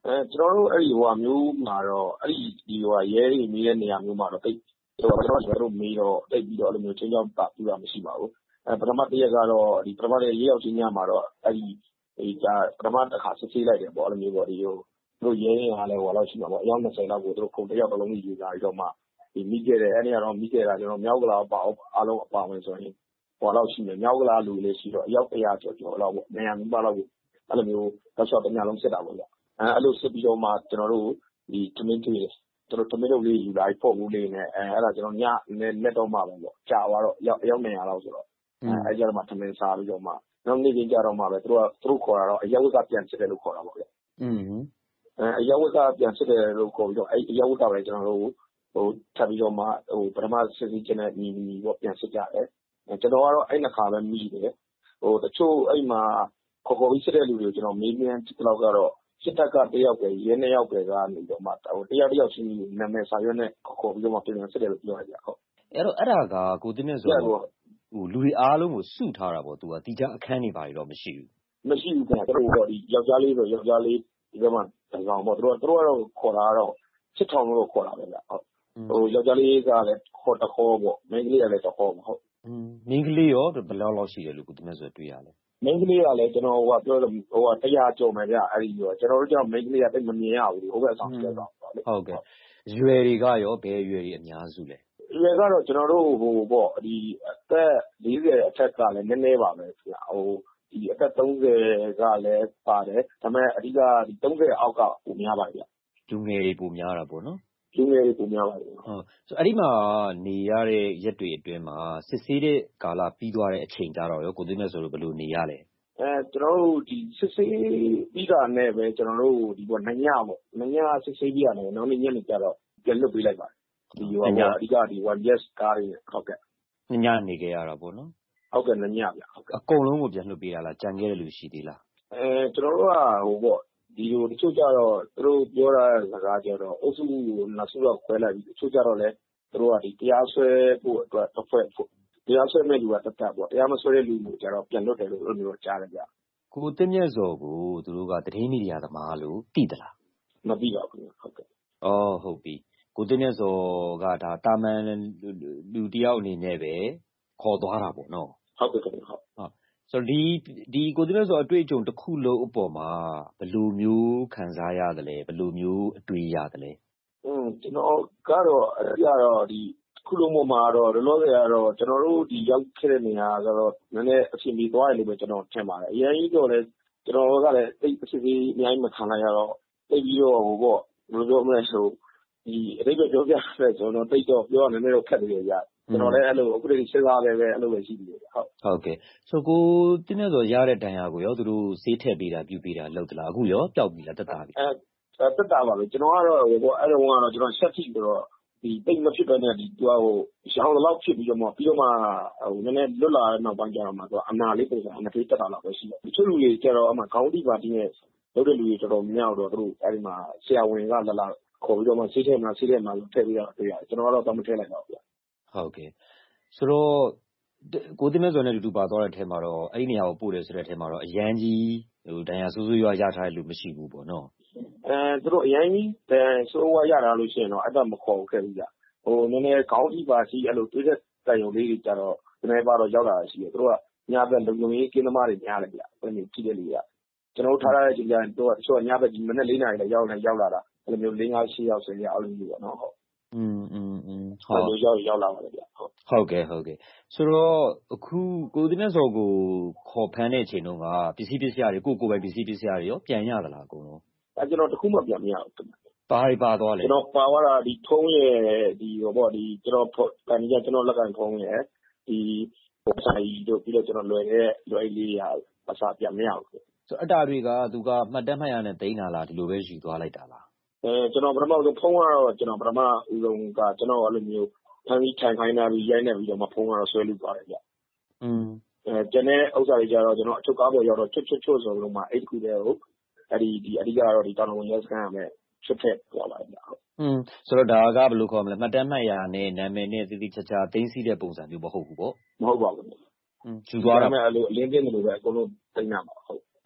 ကျွန်တော်တို့အဲ့ဒီမျိုးမှာတော့အဲ့ဒီရဲတွေမိတဲ့နေရာမျိုးမှာတော့တိတ်ကျွန်တော်တို့မေးတော့တိတ်ပြီးတော့အဲ့လိုမျိုးချင်းချောင်းတာပြတာမရှိပါဘူးပထမတစ်ရက်ကတော့ဒီပထမတစ်ရက်ရောက်ချင်းညမှာတော့အဲ့ဒီပထမတစ်ခါစစ်ဆေးလိုက်တယ်ပေါ့အဲ့လိုမျိုးပေါ့ဒီတို့ရဲရင်ကလည်းလောက်ရှိမှာပေါ့အယောက်20လောက်ကိုတို့ခုံတစ်ယောက်တစ်လုံးကြီးယူလာပြီးတော့မှဒီမိခဲ့တယ်အဲ့ဒီကတော့မိခဲ့တာကျွန်တော်မြောက်ကလာအားလုံးအပါဝင်ဆိုရင်လောက်ရှိတယ်မြောက်ကလာလူလေးရှိတော့အယောက်100ကျော်လောက်ပေါ့နေရာမျိုးပါလောက်ကိုအဲ့လိုမျိုးတော့ဆော့တညလုံးစစ်တာပေါ့ဗျအဲ့လိုစစ်ပြီးတော့မှကျွန်တော်တို့ဒီတမင်းတွေကျွန်တော်တမင်းတို့လေးယူလိုက်ဖို့ဦးလေးနဲ့အဲ့ဒါကျွန်တော်ညနဲ့တော့မှပဲပေါ့ကြာသွားတော့အယောက်200လောက်ဆိုတော့အဲ့ကြတော့မှတမင်းစားပြီးတော့မှနောက်နေ့ချင်းကြတော့မှပဲသူတို့ခေါ်တာတော့အယောက်ကပြန်စစ်တယ်လို့ခေါ်တာပေါ့ဗျအယောက်ကပြန်စစ်တယ်လို့ခေါ်ပြီးတော့အဲ့အယောက်ကပဲကျွန်တော်တို့ထပ်ပြီးတော့မှပထမစစ်စစ်ချင်းနဲ့ညီပေါ့ပြန်စစ်ကြတယ်ကျွန်တော်ကတော့အဲ့နှစ်ခါပဲမိတယ်တချို့အဲ့မှာခေါ်ပြီးစစ်တဲ့လူတွေကိုကျွန်တော်မေးမြန်းကြည့်တော့ကတော့စစ်တပ်က1ယောက်ပဲရဲ2ယောက်ပဲကနေတော့မှ1ယောက်ချင်းနာမည်စာရွက်နဲ့ခေါ်ပြီးတော့မှပြန်စစ်တယ်လို့ပြောရကြဟုတ်အဲ့တော့အဲ့ဒါကကိုတင်မြတ်စောလူတွေအားလုံးကိုစုထားတာပေါ့သူကတီချာအခန်းနေပါတော့မရှိဘူးခင်ဗျတို့တော့ဒီယောက်ျားလေးဆိုယောက်ျားလေးဒီကမှတကောင်ပေါ့တို့ကတော့ခေါ်တာတော့စစ်ထောင်လို့ခေါ်တာပဲဗျဟုတ်ယောက်ျားလေးကလည်းခေါ်တခေါ်ပေါ့မိန်းကလေးကလည်းတခေါ်ပေါ့ဟုတ်မိန်းကလေးရောဘယ်လောက်ရှိတယ်လို့ကိုတင်မြတ်စောတွေ့ရလဲမိန်းကလေးကလည်းကျွန်တော်ပြောလို့100ကျော်မယ်ဗျအဲ့ဒီရောကျွန်တော်တို့ကြောင့်မိန်းကလေးကတိတ်မမြင်ရဘူးဟိုဘက်ဆောင်ကျတော့ဟုတ်ကဲ့ရွယ်တွေကရောဘယ်ရွယ်တွေအများစုလဲရွယ်ကတော့ကျွန်တော်တို့ပေါ့ဒီအသက်40အထက်ကလည်းနည်းနည်းပါပဲခင်ဗျဒီအသက်30ကလည်းပါတယ်ဒါပေမဲ့အဓိကဒီ30အောက်ကပိုများပါဗျလူငယ်တွေပိုများတာပေါ့နော်လူငယ်တွေပိုများပါတယ်ဟုတ်ဆိုအဲ့ဒီမှာနေရတဲ့ရက်တွေအတွင်းမှာစစ်ဆေးတဲ့ကာလပြီးသွားတဲ့အချိန်ကြတော့ရောကိုသိမဲ့ဆိုလို့ဘယ်လိုနေရလဲကျွန်တော်တို့ဒီစစ်ဆေးပြီးတာနဲ့ပဲကျွန်တော်တို့ဒီညစစ်ဆေးပြီးရတယ်နောက်နေ့ညနေကျတော့ပြန်လွတ်ပေးလိုက်ပါတယ်ဒီအဓိကဒီ 1yes ကားတွေဟုတ်ကဲ့ညနေခဲ့ရတာပေါ့နော်ဟုတ်ကဲ့ညဗျဟုတ်ကဲ့အကုန်လုံးကိုပြန်လွတ်ပေးတာလားကြံခဲ့တဲ့လူရှိသေးလားကျွန်တော်တို့ကပေါ့ဒီလိုတချို့ကြတော့သူတို့ပြောတာစကားကြတော့အုပ်စုနှစ်စုတော့ခွဲလိုက်ပြီးတချို့ကြတော့လဲသူတို့ကဒီတရားစွဲဖို့အတွက်တစ်ဖွဲ့ဖို့တရားစွဲမဲ့လူကတက်ပေါ့တရားမစွဲတဲ့လူမျိုးကြတော့ပြန်လွတ်တယ်လို့အဲ့လိုမျိုးကြားတယ်ဗျကိုတင်မြတ်စောကိုသူတို့ကသတင်းမီဒီယာသမားလို့သိသလားမသိပါဘူးဟုတ်ကဲ့ဟုတ်ပြီကိုတင်မြတ်စောကဒါတာမန်လူတယောက်အနေနဲ့ပဲခေါ်သွားတာပေါ့နော်ဟုတ်ကဲ့ဟုတ်ဆိုတော့ဒီကိုတင်မြတ်စောအတွေ့အကြုံတစ်ခုလုံးအပေါ်မှာဘယ်လိုမျိုးခံစားရတယ်လဲဘယ်လိုမျိုးအတွေ့ရတယ်လဲကျွန်တော်ကတော့အပြတော့ဒီခုလုံးပေါ်မှာတော့လောလောဆယ်ကတော့ကျွန်တော်တို့ဒီရောက်ခဲ့တဲ့နေရာကတော့နည်းနည်းအချိန်ပြီးသွားတယ်လို့ပဲကျွန်တော်ထင်ပါတယ်အရင်ကြီးတော့လည်းကျွန်တော်ကလည်းတိတ်အစီအစီအများကြီးမခံလိုက်ရတော့တိတ်ပြီးတော့ဘယ်လိုပြောမလဲဆိုဒီအတိတ်ပြောပြတဲ့ကျွန်တော်တိတ်တော့ပြောရနည်းနည်းတော့ခက်တယ်ကြကျွန်တော်လည်းအဲ့လိုအခုတည်းစဉ်းစားတယ်ပဲအဲ့လိုပဲရှိတယ်ဟုတ်ကဲ့ဆိုကိုတင်းနေစောရတဲ့တန်ရာကိုရောသူတို့စေးထည့်ပေးတာပြုပေးတာလောက်သလားအခုရောပျောက်ပြီလားတက်တာပြီတက်တာပါပဲကျွန်တော်ကတော့အဲ့တော့ကျွန်တော်ဆက်ထိဆိုတော့ဒီတိတ်မဖြစ်တဲ့ဒီသူရောင်းလောက်ဖြစ်ပြီးတော့မှနည်းနည်းလွတ်လာတဲ့နောက်ပိုင်းကျတော့မှသူအနာလေးပုံစံအနာသေးတက်တာလောက်ပဲရှိတယ်တချို့လူတွေကျတော့အမှခေါင်းတိပါတင်းနဲ့လုပ်တဲ့လူတွေတော်တော်များတော့သူတို့အဲ့ဒီမှာဆရာဝန်ကလာခေါ်ပြီးတော့မှဆေးထဲမှာထည့်ပြီးတော့တွေ့ရတယ်ကျွန်တော်ကတော့တော့မထည့်လိုက်ပါဘူးဗျဟုတ်ကဲ့ဆိုတော့ကိုတင်မဲ့စောနဲ့တူပါသွားတဲ့အထက်မှာတော့အဲ့ဒီနေရာကိုပို့တယ်ဆိုတဲ့အထက်မှာတော့အရန်ကြီးဒဏ်ရာဆိုးဆိုးရွားရထားတဲ့လူမရှိဘူးပေါ့နော်သူတို့အရန်ကြီးဒဏ်ရာဆိုးရွားရတာလို့ရှိရင်တော့အဲ့ဒါမခေါ်ခဲ့ဘူးဗျနည်းနည်းခေါင်းထိပါစီအဲ့လိုတွေးတဲ့တန်ရုံလေးတွေကြတော့နည်းနည်းပါတော့ရောက်လာရှိတယ်သူတို့ကညဘက်လုံုံရေးကင်းသမားတွေများတယ်ဗျဘယ်လိုကြည့်တဲ့လူကကျွန်တော်ထားရတဲ့အချိန်ကျရင်တို့ကတချို့ညဘက်ဒီမနေ့4နာရီလည်းရောက်လာတာအဲ့လိုမျိုး5-6ယောက်ဆိုရင်အဲ့လိုမျိုးပေါ့နော်ဟုတ်ဟုတ်ရောက်လာပါတယ်ဗျဟုတ်ကဲ့ဆိုတော့အခုကိုတင်မြတ်စောကိုခေါ်ဖမ်းတဲ့အချိန်တုန်းကပစ္စည်းရတွေကိုပိုင်ပစ္စည်းရတွေရောပြန်ရသလားအကုန်လုံးကျွန်တော်တခုမှပြန်မရဘူးပါသွားလဲကျွန်တော်ပါသွားတာဒီထုံးရဲ့ဒီပေါ့ဒီကျွန်တော်ကန်ကြီးကျွန်တော်လက်ကန်ထုံးရဲ့ဒီဆိုင်တို့ပြီးတော့ကျွန်တော်လွယ်လေးရအစားပြန်မရဘူးဆိုအတာတွေကသူကမှတ်တမ်းမှတ်ရနဲ့တိန်းလာလားဒီလိုပဲယူသွားလိုက်တာလားကျွန်တော်ပထမဆုံးဖုန်းကတော့ကျွန်တော်ပထမဦးဆုံးကကျွန်တော်အဲ့လိုမျိုးဖမ်းပြီးထိုင်ခိုင်းတာပြီးရိုက်နေပြီးတော့မှဖုန်းကတော့ဆွဲလို့ပါတယ်ဗျကျန်တဲ့ဥစ္စာတွေကြတော့ကျွန်တော်အချုပ်ကားပေါ်ရောက်တော့ချွတ်ဆိုလို့မှအဲ့ဒီခုတည်းကိုအဲ့ဒီအဓိကတော့ဒီတောင်ဝန်ရဲစခန်းကမဲ့ချွတ်ထက်သွားပါတယ်ဗျဆိုတော့ဒါကဘယ်လိုခေါ်မလဲမှတ်တမ်းမှတ်ရနဲ့နာမည်နဲ့တိတိကျကျသိမ်းစီးတဲ့ပုံစံမျိုးမဟုတ်ဘူးပေါ့မဟုတ်ပါဘူးယူသွားတာအဲ့လိုအလင်းတင်းတယ်လို့ပဲအကုန်လုံးသိမ်းရမှာဟုတ်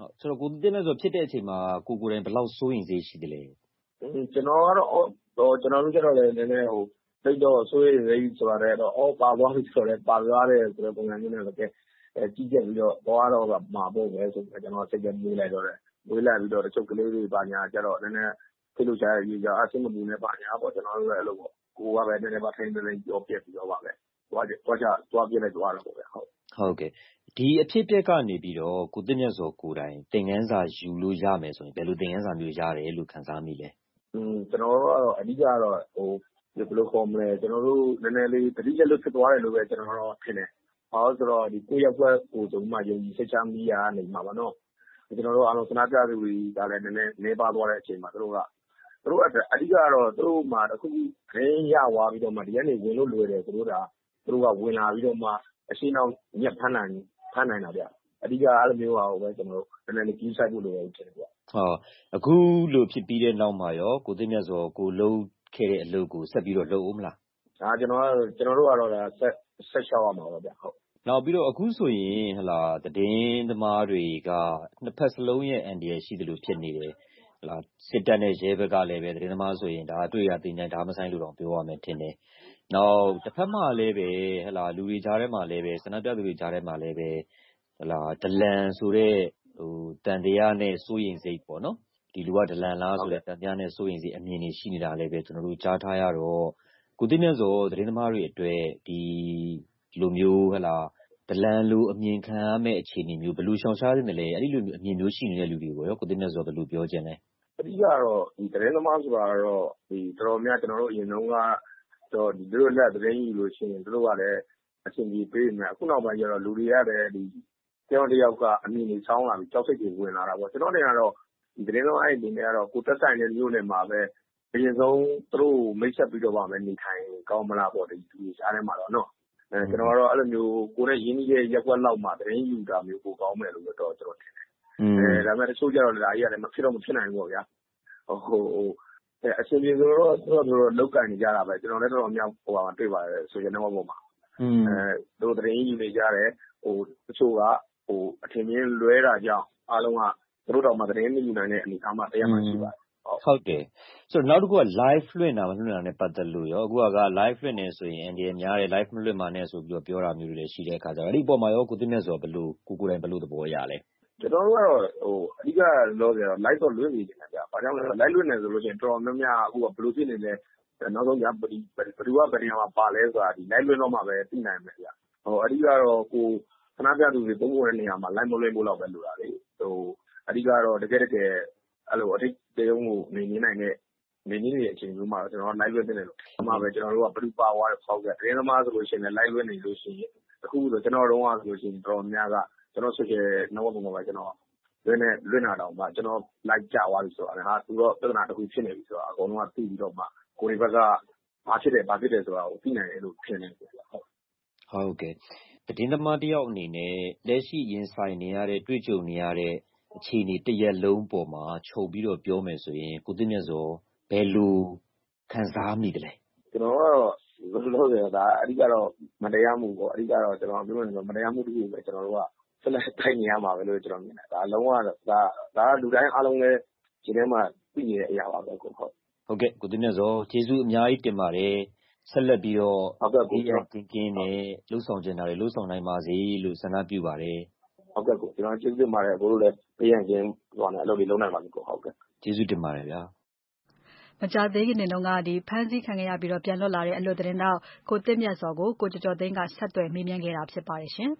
ဆိုတော့ကိုတင်မဲ့ဆိုဖြစ်တဲ့အချိန်မှာကိုယ်တိုင်ဘယ်လောက်စိုးရင်စိတ်ရှိတယ်လဲကျွန်တော်ကတော့ကျွန်တော်တို့ကျတော့လည်းနည်းနည်းတိတ်တော့စိုးရိမ်စိတ်ဆိုတာလည်းတော့ပါသွားပြီဆိုတော့ပါသွားတယ်ဆိုတဲ့ပုံစံမျိုးနဲ့လည်းကြီးကြပ်ပြီးတော့သွားတော့မှာပေါ့ပဲဆိုတော့ကျွန်တော်စိတ်ကမွေးလိုက်တော့တယ်မွေးလိုက်ပြီးတော့တချို့ကလေးတွေပါညာကျတော့နည်းနည်းဖိလို့ချရရေးကြအဆင်မပြေနဲ့ပါညာပေါ့ကျွန်တော်တို့လည်းအဲ့လိုပေါ့ကိုကပဲနည်းနည်းပါထိန်းသိမ်းပြောပြပြီးတော့ပါပဲသွားပြလိုက်သွားတော့ပေါ့ဗျဟုတ်ကဲ့ဒီအဖြစ်ပြက်ကနေပြီးတော့ကိုတင်မြတ်စောကိုယ်တိုင်သင်ခန်းစာယူလို့ရမယ်ဆိုရင်ဘယ်လိုသင်ခန်းစာမျိုးရတယ်လို့ခံစားမိလဲကျွန်တော်တို့ကတော့အဓိကတော့ဘယ်လိုခေါ်မလဲကျွန်တော်တို့နည်းနည်းလေးတတိယလို့ဖြစ်သွားတယ်လို့ပဲကျွန်တော်တို့ထင်တယ်။ဘာလို့ဆိုတော့ဒီကိုယ့်ရက်ွက်ကိုဆိုမှယုံကြည်စိတ်ချမိရနေမှာပါနော်။ကျွန်တော်တို့အားလုံးဆန္ဒပြသူတွေကလည်းနည်းနည်းနေပါသွားတဲ့အချိန်မှာသူတို့အဓိကတော့သူတို့မှတစ်ခုခင်းရသွားပြီးတော့မှဒီကနေဝင်လို့လွယ်တယ်သူတို့ကဝင်လာပြီးတော့မှအရှင်းအောင်ညက်ဖမ်းနိုင်တာဗျ။အဓိကအဲ့လိုမျိုးပါပဲကျွန်တော်တို့နည်းနည်းလေးကြီးဆိုင်ဖို့လိုတယ်ထင်တယ်ဗျ။အခုလိုဖြစ်ပြီးတဲ့နောက်မှာရောကိုသိမြတ်စောကိုလုံးခဲ့တဲ့အလုပ်ကိုဆက်ပြီးတော့လုပ်ဦးမလား။ကျွန်တော်တို့ကတော့ဆက်ရှောက်ရမှာပါဗျဟုတ်။နောက်ပြီးတော့အခုဆိုရင်သတင်းသမားတွေကနှစ်ဖက်စလုံးရဲ့အန်ဒီရရှိတယ်လို့ဖြစ်နေတယ်စစ်တပ်နဲ့ရဲဘက်ကလည်းပဲသတင်းသမားဆိုရင်ဒါတွေ့ရတင်ကြဒါမဆိုင်လို့တော့ပြောရမယ်ထင်တယ်။နောက်တစ်ဖက်မှာလည်းပဲလူတွေကြားထဲမှာလည်းပဲဆန္ဒပြသူတွေကြားထဲမှာလည်းပဲဒလန်ဆိုတဲ့တန်တရားနဲ့စိုးရိမ်စိတ်ပေါ့နော်။ဒီလူကဒလန်လားဆိုတဲ့တန်တရားနဲ့စိုးရိမ်စိတ်အမြင်တွေရှိနေတာလည်းပဲကျွန်တော်တို့ကြားထားရတော့ကိုသိမြတ်စောသတင်းသမားတွေအတွက်ဒီလိုမျိုးဒလန်လိုအမြင်ခံရမယ့်အခြေအနေမျိုးဘယ်လိုရှောင်ရှားရမလဲအဲ့ဒီလိုအမြင်မျိုးရှိနေတဲ့လူတွေကိုရောကိုသိမြတ်စောဘယ်လိုပြောချင်လဲအဓိကတော့ဒီသတင်းသမားဆိုတာတော့ဒီတော်တော်များကျွန်တော်တို့အရင်တုန်းကတော့ဒီတို့လက်သတင်းယူလို့ရှိရင်တို့ကလည်းအဆင်ပြေပေးနေအခုနောက်ပိုင်းကျတော့လူတွေကလည်းဒီတယောက်ကအမြင်ကြီးဆောင်းလာပြီးကြောက်စိတ်တွေဝင်လာတာပေါ့ကျွန်တော်တင်ကတော့ဒီသတင်းသမားတွေအနေနဲ့ကတော့ကိုတက်ဆိုင်တဲ့မျိုးနဲ့မှာပဲအရင်ဆုံးတို့မိတ်ဆက်ပြီးတော့ပါမယ်နေထိုင်ကောင်းမလားပေါ့ဒီအားထဲမှာတော့နော်ကျွန်တော်ကတော့အဲ့လိုမျိုးကိုယ်နဲ့ရင်းနှီးတဲ့ရက်ွက်လောက်မှာသတင်းယူတာမျိုးပိုကောင်းမယ်လို့တော့ကျွန်တော်ထင်တယ်ဒါပေမဲ့တချို့ကျတော့ဒါကြီးကလည်းမဖြစ်နိုင်ဘူးပေါ့ဗျာအရှင်ပြေဆိုတော့လောက်ကန်နေကြတာပဲကျွန်တော်လည်းတော်တော်များတွေ့ပါတယ်ဆိုရင်တော့ပေါ်မှာတို့သတင်းယူနေကြတယ်တချို့ကအထင်မြင်လွဲတာကြောင့်အားလုံးကတို့တော့မှသတင်းယူနိုင်တဲ့အနေအထားမှာတရားမှရှိပါတယ်ဟုတ်တယ်ဆိုတော့နောက်တစ်ခုက live လွှင့်တာမလွှင့်တာနဲ့ပတ်သက်လို့ရောအခုက live လွှင့်နေဆိုရင် NDA များတယ် live မလွှင့်ပါနဲ့ဆိုပြီးတော့ပြောတာမျိုးတွေလည်းရှိတဲ့အခါကျတော့အဲ့ဒီအပေါ်မှာရောကိုသိမြတ်စောဘယ်လိုကိုယ်တိုင်ဘယ်လိုသဘောရလဲကျွန်တော်တို့ကတော့အဓိကလောဆယ်တော့ live တော့လွှင့်နေတယ်ဗျာ။ဘာကြောင့်လဲဆိုတော့ live လွှင့်နေဆိုလို့ရှိရင်တော်တော်များများအခုကဘယ်လိုဖြစ်နေလဲနောက်ဆုံးကဘယ်သူကဘယ်နေရာမှာပါလဲဆိုတာဒီ live လွှင့်တော့မှပဲသိနိုင်မယ်ဗျာ။အဓိကတော့ကိုခဏပြသူတွေသုံးဖို့တဲ့နေရာမှာ live မလွှင့်ဖို့လောက်ပဲလိုတာလေ။အဓိကတော့တကယ်အဲ့လိုအထိတ်တရုံးကိုနေနေနိုင်တဲ့နေနေတဲ့အချိန်မျိုးမှာကျွန်တော် live လွှင့်နေတယ်လို့အမှပဲကျွန်တော်တို့ကဘယ်သူပါသွားတဲ့ဖောက်ကြသတင်းသမားဆိုလို့ရှိရင် live လွှင့်နေလို့ရှိရင်အခုဆိုကျွန်တော်တို့ကဆိုလို့ရှိရင်တော်တော်များကကျွန်တော် social network ပေါ်မှာကျွန်တော်လွှင့်တာတော့မှကျွန်တော် like ကြသွားပြီဆိုတာဟာသူတော့ပြဿနာတစ်ခုဖြစ်နေပြီဆိုတာအကုန်လုံးကသိပြီးတော့မှကိုယ်တွေဘက်ကဘာဖြစ်တယ်ဆိုတာကိုသိနိုင်တယ်လို့ထင်တယ်ဟုတ်ကဲ့သတင်းသမားတယောက်အနေနဲ့လက်ရှိရင်ဆိုင်နေရတဲ့တွေ့ကြုံနေရတဲ့အခြေအနေတစ်ရက်လုံးပေါ်မှာခြုံပြီးတော့ပြောမယ်ဆိုရင်ကိုသိမြတ်စောဘယ်လိုခံစားမိတယ်လဲကျွန်တော်ကတော့လို့ဆိုတော့ဒါအဓိကတော့မတရားမှုပေါ့အဓိကတော့ကျွန်တော်ပြောမယ်ဆိုတော့မတရားမှုတစ်ခုပဲကျွန်တော်တို့ကဆက်လက်ထိုင်နေရမှာပဲလို့ကျွန်တော်မြင်တယ်ဒါလုံးဝဒါလူတိုင်းအားလုံးလည်းဒီထဲမှာသိနေတဲ့အရာပါပဲဟုတ်ကဲ့ကိုသိမြတ်စောကျေးဇူးအများကြီးတင်ပါတယ်ဆက်လက်ပြီးတော့ဒီရကင်းနဲ့လှုပ်ဆောင်နေတာတွေလှုပ်ဆောင်နိုင်ပါစေလို့ဆန္ဒပြုပါတယ်ဟုတ်ကဲ့ကိုကျွန်တော်ကျေးဇူးတင်ပါတယ်ဘိုးတို့လည်းပြန်ချင်းဟိုနဲ့အလုပ်တွေလုပ်နိုင်ပါစေကိုဟုတ်ကဲ့ကျေးဇူးတင်ပါတယ်ဗျာမကြာသေးခင်တုန်းကဖမ်းဆီးခံခဲ့ရပြီးတော့ပြန်လွတ်လာတဲ့အလွတ်သတင်းတော့ကိုသိမြတ်စောကိုကိုကျော်သိန်းကဆက်သွယ်မေးမြန်းခဲ့တာဖြစ်ပါတယ်ရှင်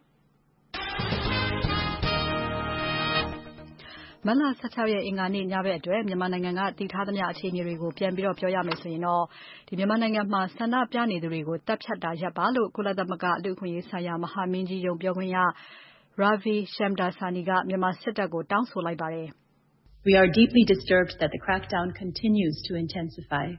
မတ်လ16ရက်အင်္ဂါနေ့ညဘက်အတွက်မြန်မာနိုင်ငံကတည်ထားသမျှအခြေအနေတွေကိုပြန်ပြီးတော့ပြောရမယ်ဆိုရင်တော့ဒီမြန်မာနိုင်ငံမှာဆန္ဒပြနေသူတွေကိုတပ်ဖြတ်တာရပ်ပါလို့ကုလသမဂ္ဂလူ့အခွင့်အရေးဆိုင်ရာမဟာမင်းကြီးရုံးပြောခွင့်ရ Ravi Shamdasani ကမြန်မာစစ်တပ်ကိုတောင်းဆိုလိုက်ပါတယ် We are deeply disturbed that the crackdown continues to intensify.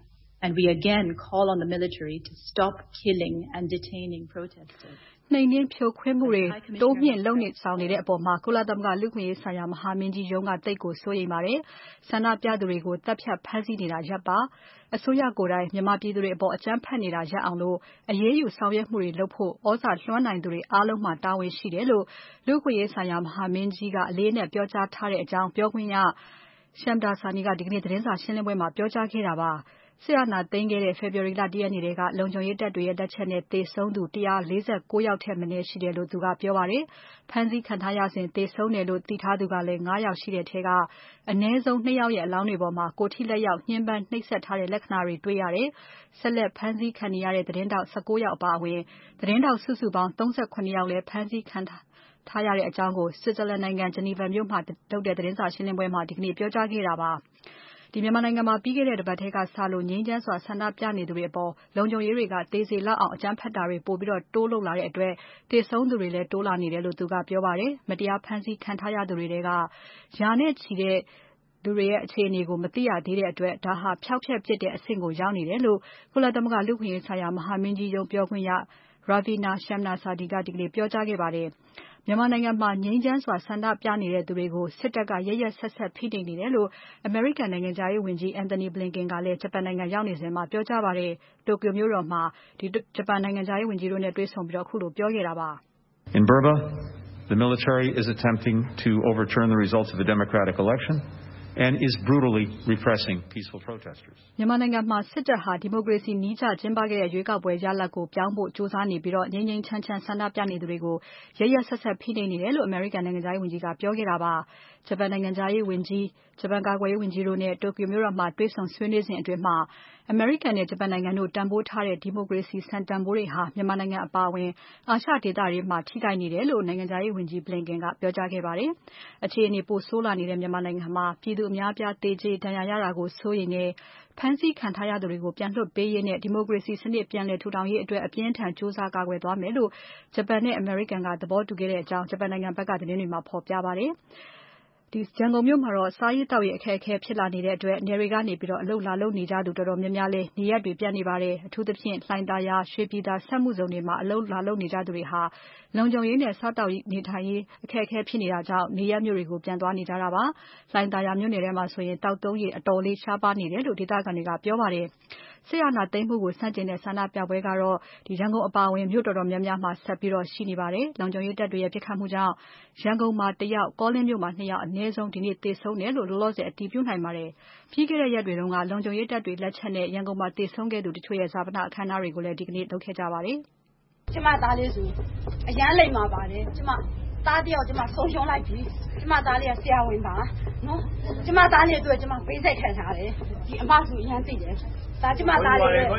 And we again call on the military to stop killing and detaining protesters. နှိမ်နင်းဖြိုခွင်းမှုတွေတိုးမြင့်လုပ်နေဆောင်နေတဲ့အပေါ်မှာကုလသမဂ္ဂလူ့အခွင့်အရေးဆိုင်ရာမဟာမင်းကြီးရုံးကတိတ်ကိုစိုးရိမ်ပါတယ်။ဆန္ဒပြသူတွေကိုတပ်ဖြတ်ဖမ်းဆီးနေတာရပ်ပါ။အစိုးရကိုယ်တိုင်မြန်မာပြည်သူတွေအပေါ်အကြမ်းဖက်နေတာရပ်အောင်လို့အရေးယူဆောင်ရွက်မှုတွေလုပ်ဖို့ဩဇာလွှမ်းနိုင်သူတွေအားလုံးမှာတာဝန်ရှိတယ်လို့လူ့အခွင့်အရေးဆိုင်ရာမဟာမင်းကြီးကအလေးနဲ့ပြောကြားထားတဲ့အကြောင်းပြောခွင့်ရ Shamdasani ကဒီကနေ့သတင်းစာရှင်းလင်းပွဲမှာပြောကြားခဲ့တာပါ။စစ်အာဏာသိမ်းခဲ့တဲ့ဖေဖော်ဝါရီလ 1 ရက်နေ့ကလုံခြုံရေးတပ်တွေရဲ့လက်ချက်နဲ့သေဆုံးသူ149ယောက်ထက်မနည်းရှိတယ်လို့သူကပြောပါတယ်။ဖမ်းဆီးခံထားရစဉ်သေဆုံးတယ်လို့သိထားသူကလည်း9ယောက်ရှိတဲ့ထဲကအနည်းဆုံး2ယောက်ရဲ့အလောင်းတွေပေါ်မှာကိုယ်ထိလက်ရောက်ညှဉ်းပန်းနှိပ်စက်ထားတဲ့လက္ခဏာတွေတွေ့ရတယ်။ဆက်လက်ဖမ်းဆီးခံနေရတဲ့သတင်းတောက်19ယောက်အပါအဝင်သတင်းတောက်စုစုပေါင်း38ယောက်လည်းဖမ်းဆီးခံထားရတဲ့အကြောင်းကို Switzerland နိုင်ငံ Geneva မြို့မှာလုပ်တဲ့သတင်းစာရှင်းလင်းပွဲမှာဒီကနေ့ပြောကြားခဲ့တာပါ။မြန်မာနိုင်ငံမှာပြီးခဲ့တဲ့တစ်ပတ်ထဲကစလို့ငြိမ်းချမ်းစွာဆန္ဒပြနေသူတွေအပေါ်လုံခြုံရေးတွေကသေစေလောက်အောင်အကြမ်းဖက်တာတွေပိုပြီးတိုးလုပ်လာတဲ့အတွက်သေဆုံးသူတွေလည်းတိုးလာနေတယ်လို့သူကပြောပါတယ်။မတရားဖမ်းဆီးခံထားရသူတွေထဲကရာနဲ့ချီတဲ့လူတွေရဲ့အခြေအနေကိုမသိရသေးတဲ့အတွက်ဒါဟာဖျောက်ဖျက်ပစ်တဲ့အဆင့်ကိုရောက်နေတယ်လို့ကုလသမဂ္ဂလူ့အခွင့်အရေးဆိုင်ရာမဟာမင်းကြီးရုံးပြောခွင့်ရ Ravina Shamdasani ကဒီကနေ့ပြောကြားခဲ့ပါတယ်။မြန်မာနိုင်ငံမှာငြိမ်းချမ်းစွာဆန္ဒပြနေတဲ့သူတွေကိုစစ်တပ်ကရက်ရက်ဆက်ဆက်ဖိနှိပ်နေတယ်လို့အမေရိကန်နိုင်ငံခြားရေးဝန်ကြီး Antony Blinken ကလည်းဂျပန်နိုင်ငံရောက်နေစဉ်မှာပြောကြားပါတယ်။တိုကျိုမြို့တော်မှာဂျပန်နိုင်ငံခြားရေးဝန်ကြီးတို့နဲ့တွေ့ဆုံပြီးအခုလိုပြောခဲ့တာပါ။ In Burma, the military is attempting to overturn the results of a democratic election and is brutally repressing peaceful protesters. မြန်မာနိုင်ငံမှာစစ်တပ်ဟာဒီမိုကရေစီနည်းကျကျင်းပခဲ့တဲ့ရွေးကောက်ပွဲရလဒ်ကိုပြောင်းဖို့ကြိုးစားနေပြီးငြိမ်းငြိမ်းချမ်းချမ်းဆန္ဒပြနေသူတွေကိုရက်ရက်ဆက်ဆက်ဖိနှိပ်နေတယ်လို့အမေရိကန်နိုင်ငံခြားရေးဝန်ကြီးကပြောခဲ့တာပါ။ဂျပန်နိုင်ငံခြားရေးဝန်ကြီး၊ဂျပန်ကာကွယ်ရေးဝန်ကြီးတို့နဲ့တိုကျိုမြို့တော်မှာတွေ့ဆုံဆွေးနွေးစဉ်အတွင်းအမေရိကန်နဲ့ဂျပန်နိုင်ငံတို့တန်ဖိုးထားတဲ့ဒီမိုကရေစီစံတန်ဖိုးတွေဟာမြန်မာနိုင်ငံအပါအဝင်အာရှဒေသတွေမှာထိခိုက်နေတယ်လို့နိုင်ငံခြားရေးဝန်ကြီး Blinken ကပြောကြားခဲ့ပါတယ်။အခြေအနေပိုဆိုးလာနေတဲ့မြန်မာနိုင်ငံမှာပြည်သူအများအပြားသေကြေဒဏ်ရာရတာကိုစိုးရိမ်နေဖမ်းဆီးခံထားရသူတွေကိုပြန်လွှတ်ပေးရေးနဲ့ဒီမိုကရေစီစနစ်ပြန်လည်ထူထောင်ရေးအတွက်အပြင်းအထန်ကြိုးစားကာကွယ်သွားမယ်လို့ဂျပန်နဲ့အမေရိကန်ကသဘောတူခဲ့တဲ့အကြောင်းဂျပန်နိုင်ငံဘက်ကသတင်းတွေမှာဖော်ပြပါတယ်။ရန်ကုန်မြို့မှာတော့စားရေးသောက်ရေးအခက်အခဲဖြစ်လာနေတဲ့အတွက်နယ်တွေကနေအလုပ်လာလုပ်နေကြသူတော်တော်များများလည်းနေရက်တွေပြတ်နေပါတယ်။အထူးသဖြင့်လှိုင်သာယာ၊ရွှေပြည်သာစက်မှုဇုန်တွေမှာအလုပ်လာလုပ်နေကြသူတွေဟာလုံခြုံရေးနဲ့စားသောက်နေထိုင်ရေးအခက်အခဲဖြစ်နေတာကြောင့်နေရက်မြို့တွေကိုပြန်သွားနေကြတာပါ။လှိုင်သာယာမြို့နယ်ထဲမှာဆိုရင်တောက်သုံးရေအတော်လေးရှားပါးနေတယ်လို့ဒေသခံတွေကပြောပါတယ်။စစ်အာဏာသိမ်းမှုကိုဆန့်ကျင်တဲ့ဆန္ဒပြပွဲကတော့ရန်ကုန်အပါအဝင်မြို့တော်တော်များများမှာဆက်ပြီးရှိနေပါတယ်။လုံခြုံရေးတပ်တွေရဲ့ပစ်ခတ်မှုကြောင့်ရန်ကုန်မှာ1ယောက်၊ကောလင်းမြို့မှာ2ယောက်အနည်းဆုံးဒီနေ့သေဆုံးတယ်လို့လောလောဆယ်အတည်ပြုနိုင်ပါတယ်။ပြီးခဲ့တဲ့ရက်တွေတုန်းကလုံခြုံရေးတပ်တွေလက်ချက်နဲ့ရန်ကုန်မှာသေဆုံးခဲ့သူတချို့ရဲ့ဈာပနအခမ်းအနားတွေကိုလည်းဒီကနေ့လုပ်ခဲ့ကြပါတယ်။ကျမသားလေးဆိုအရန်လိမ်မာပါတယ်။ကျမသားတယောက်ကျမဆုံးရှုံးလိုက်ပြီ။ကျမသားလေးကဆရာဝန်ပါနော်။ကျမသားလေးအတွက်ကျမပေးစိတ်ခံထားတယ်။ဒီအမဆိုအရန်သိတယ်။ဒါကျမသားလေးရဲ့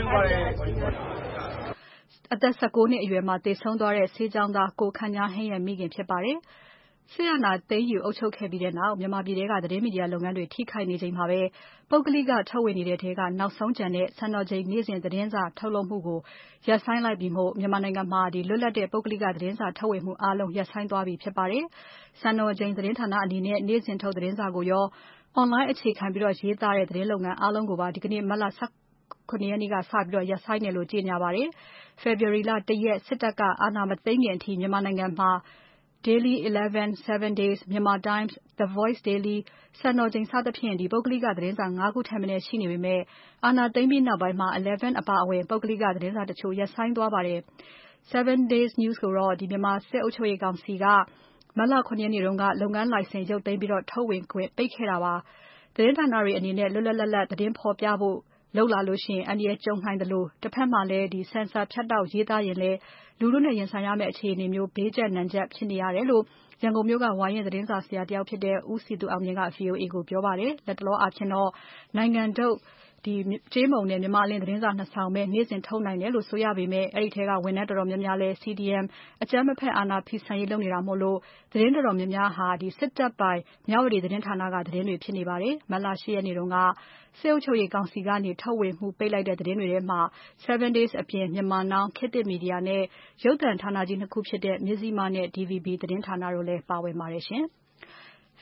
အသက်19နှစ်အရွယ်မှာသေဆုံးသွားတဲ့ဆေးကျောင်းသားကိုခန့်ညားဟင်းရဲ့မိခင်ဖြစ်ပါတယ်။စစ်အာဏာသိမ်းယူအုပ်ချုပ်ခဲ့ပြီးတဲ့နောက်မြန်မာပြည်ထဲကသတင်းမီဒီယာလုပ်ငန်းတွေထိခိုက်နေချိန်မှာပဲပုဂ္ဂလိကထုတ်ဝေနေတဲ့ထဲကနောက်ဆုံးကျန်တဲ့စံတော်ချိန်နေ့စဉ်သတင်းစာထုတ်လုပ်မှုကိုရပ်ဆိုင်းလိုက်ပြီးမို့မြန်မာနိုင်ငံမှာလွတ်လပ်တဲ့ပုဂ္ဂလိကသတင်းစာထုတ်ဝေမှုအားလုံးရပ်ဆိုင်းသွားပြီဖြစ်ပါတယ်။စံတော်ချိန်သတင်းဌာနအနေနဲ့နေ့စဉ်ထုတ်သတင်းစာကိုရောonline အခြေခံပြီးရေးသားတဲ့သတင်းလုပ်ငန်းအားလုံးကိုပါဒီကနေ့မတ်လ19 ရက်နေ့ကစပြီးရပ်ဆိုင်းတယ်လို့ကြေညာပါတယ်။ February လ 1 ရက်စစ်တပ်ကအာဏာမသိမ်းခင်အထိမြန်မာနိုင်ငံမှာDaily 11, 7 Days, Myanmar Times, The Voice Daily, စံတော်ချိန်စသဖြင့်ပုဂ္ဂလိကသတင်းစာ5ခုထက်မနည်းရှိနေပေမဲ့အာဏာသိမ်းပြီးနောက်ပိုင်းမှာ11အပါအဝင်ပုဂ္ဂလိကသတင်းစာတချို့ရပ်ဆိုင်းသွားပါတယ်။ 7 Days News ကိုတော့မြန်မာစစ်အုပ်ချုပ်ရေးကောင်စီကမတ်လ 7 ရက်နေ့ကလုပ်ငန်းလိုင်စင်ရုပ်သိမ်းပြီးထုတ်ဝေခွင့်ပိတ်ခဲ့တာပါ။သတင်းဌာနတွေအနေနဲ့လွတ်လွတ်လပ်လပ်သတင်းဖော်ပြဖို့လုပ်လာလို့ရှိရင်အန္တရာယ်ကြုံနိုင်သလိုတစ်ဖက်မှာလည်းဆင်ဆာဖြတ်တောက်ရေးသားရင်လည်းလူထုနဲ့ရင်ဆိုင်ရမယ့်အခြေအနေမျိုးဘေးကျပ်နံကျပ်ဖြစ်နေရတယ်လို့ရန်ကုန်မြို့ကဝါရင့်သတင်းစာဆရာတယောက်ဖြစ်တဲ့ဦးစည်သူအောင်မြင့်က VOA ကိုပြောပါတယ်။လက်တလောအားဖြင့်တော့နိုင်ငံထုတ်ကြေးမုံနဲ့မြန်မာအလင်းသတင်းစာ2စောင်ပဲနေ့စဉ်ထုတ်နိုင်တယ်လို့ဆိုရပေမဲ့အဲ့ဒီထဲကဝန်ထမ်းတော်တော်များများလည်း CDM အကြမ်းမဖက်အာဏာဖီဆန်ရေးလုပ်နေတာမို့လို့သတင်းတော်တော်များများဟာစစ်တပ်ပိုင်မြဝတီသတင်းဌာနကသတင်းတွေဖြစ်နေပါတယ်။မတ်လ 8 ရက်နေ့တုန်းကစစ်အုပ်ချုပ်ရေးကောင်စီကနေထုတ်ဝေမှုပိတ်လိုက်တဲ့သတင်းတွေထဲမှာ7 Days အပြင် Myanmar Now ခေတ်သစ်မီဒီယာနဲ့ရုပ်သံဌာနကြီး2ခုဖြစ်တဲ့မဇ္ဈိမနဲ့ DVB သတင်းဌာနတို့လည်းပါဝင်ပါတယ်ရှင်။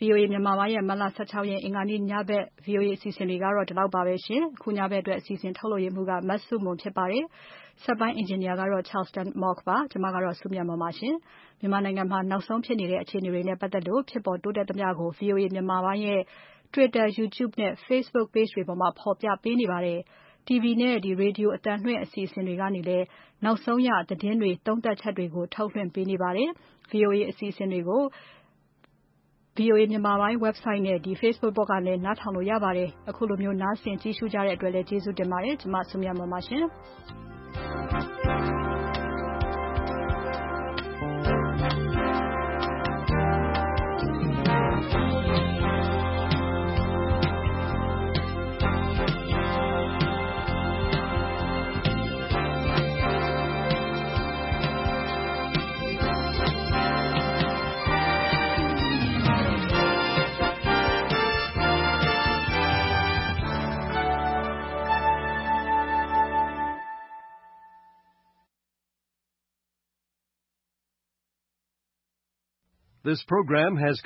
VOA မြန်မာပိုင်းရဲ့မတ်လ 16 ရက်အင်္ဂါနေ့ညဘက် VOA အစီအစဉ်တွေကတော့ဒီလောက်ပါပဲရှင်။အခုညဘက်အတွက်အစီအစဉ်ထုတ်လုပ်ရမှုကမတ်စုမွန်ဖြစ်ပါတယ်။စက်ပိုင်းအင်ဂျင်နီယာကတော့ Charleston Mock ပါ။ကျွန်မကတော့စုမြတ်မွန်ပါရှင်။မြန်မာနိုင်ငံမှာနောက်ဆုံးဖြစ်နေတဲ့အခြေအနေတွေနဲ့ပတ်သက်လို့ဖြစ်ပေါ်တိုးတက်သမျှကို VOA မြန်မာပိုင်းရဲ့ Twitter, YouTube နဲ့ Facebook Page တွေပေါ်မှာဖော်ပြပေးနေပါတယ်။ TV နဲ့ရေဒီယိုအသံလွှင့်အစီအစဉ်တွေကနေလည်းနောက်ဆုံးရသတင်းတွေသုံးသပ်ချက်တွေကိုထုတ်လွှင့်ပေးနေပါတယ်။ VOA အစီအစဉ်တွေကို VOA မြန်မာပိုင်း website နဲ့Facebook ပေါ်ကနေနားထောင်လို့ရပါတယ်။အခုလိုမျိုးနားဆင်ကြည့်ရှုကြတဲ့အတွက်လည်းကျေးဇူးတင်ပါတယ်။ကျွန်မစုမြတ်မွန်ပါရှင်။ This program has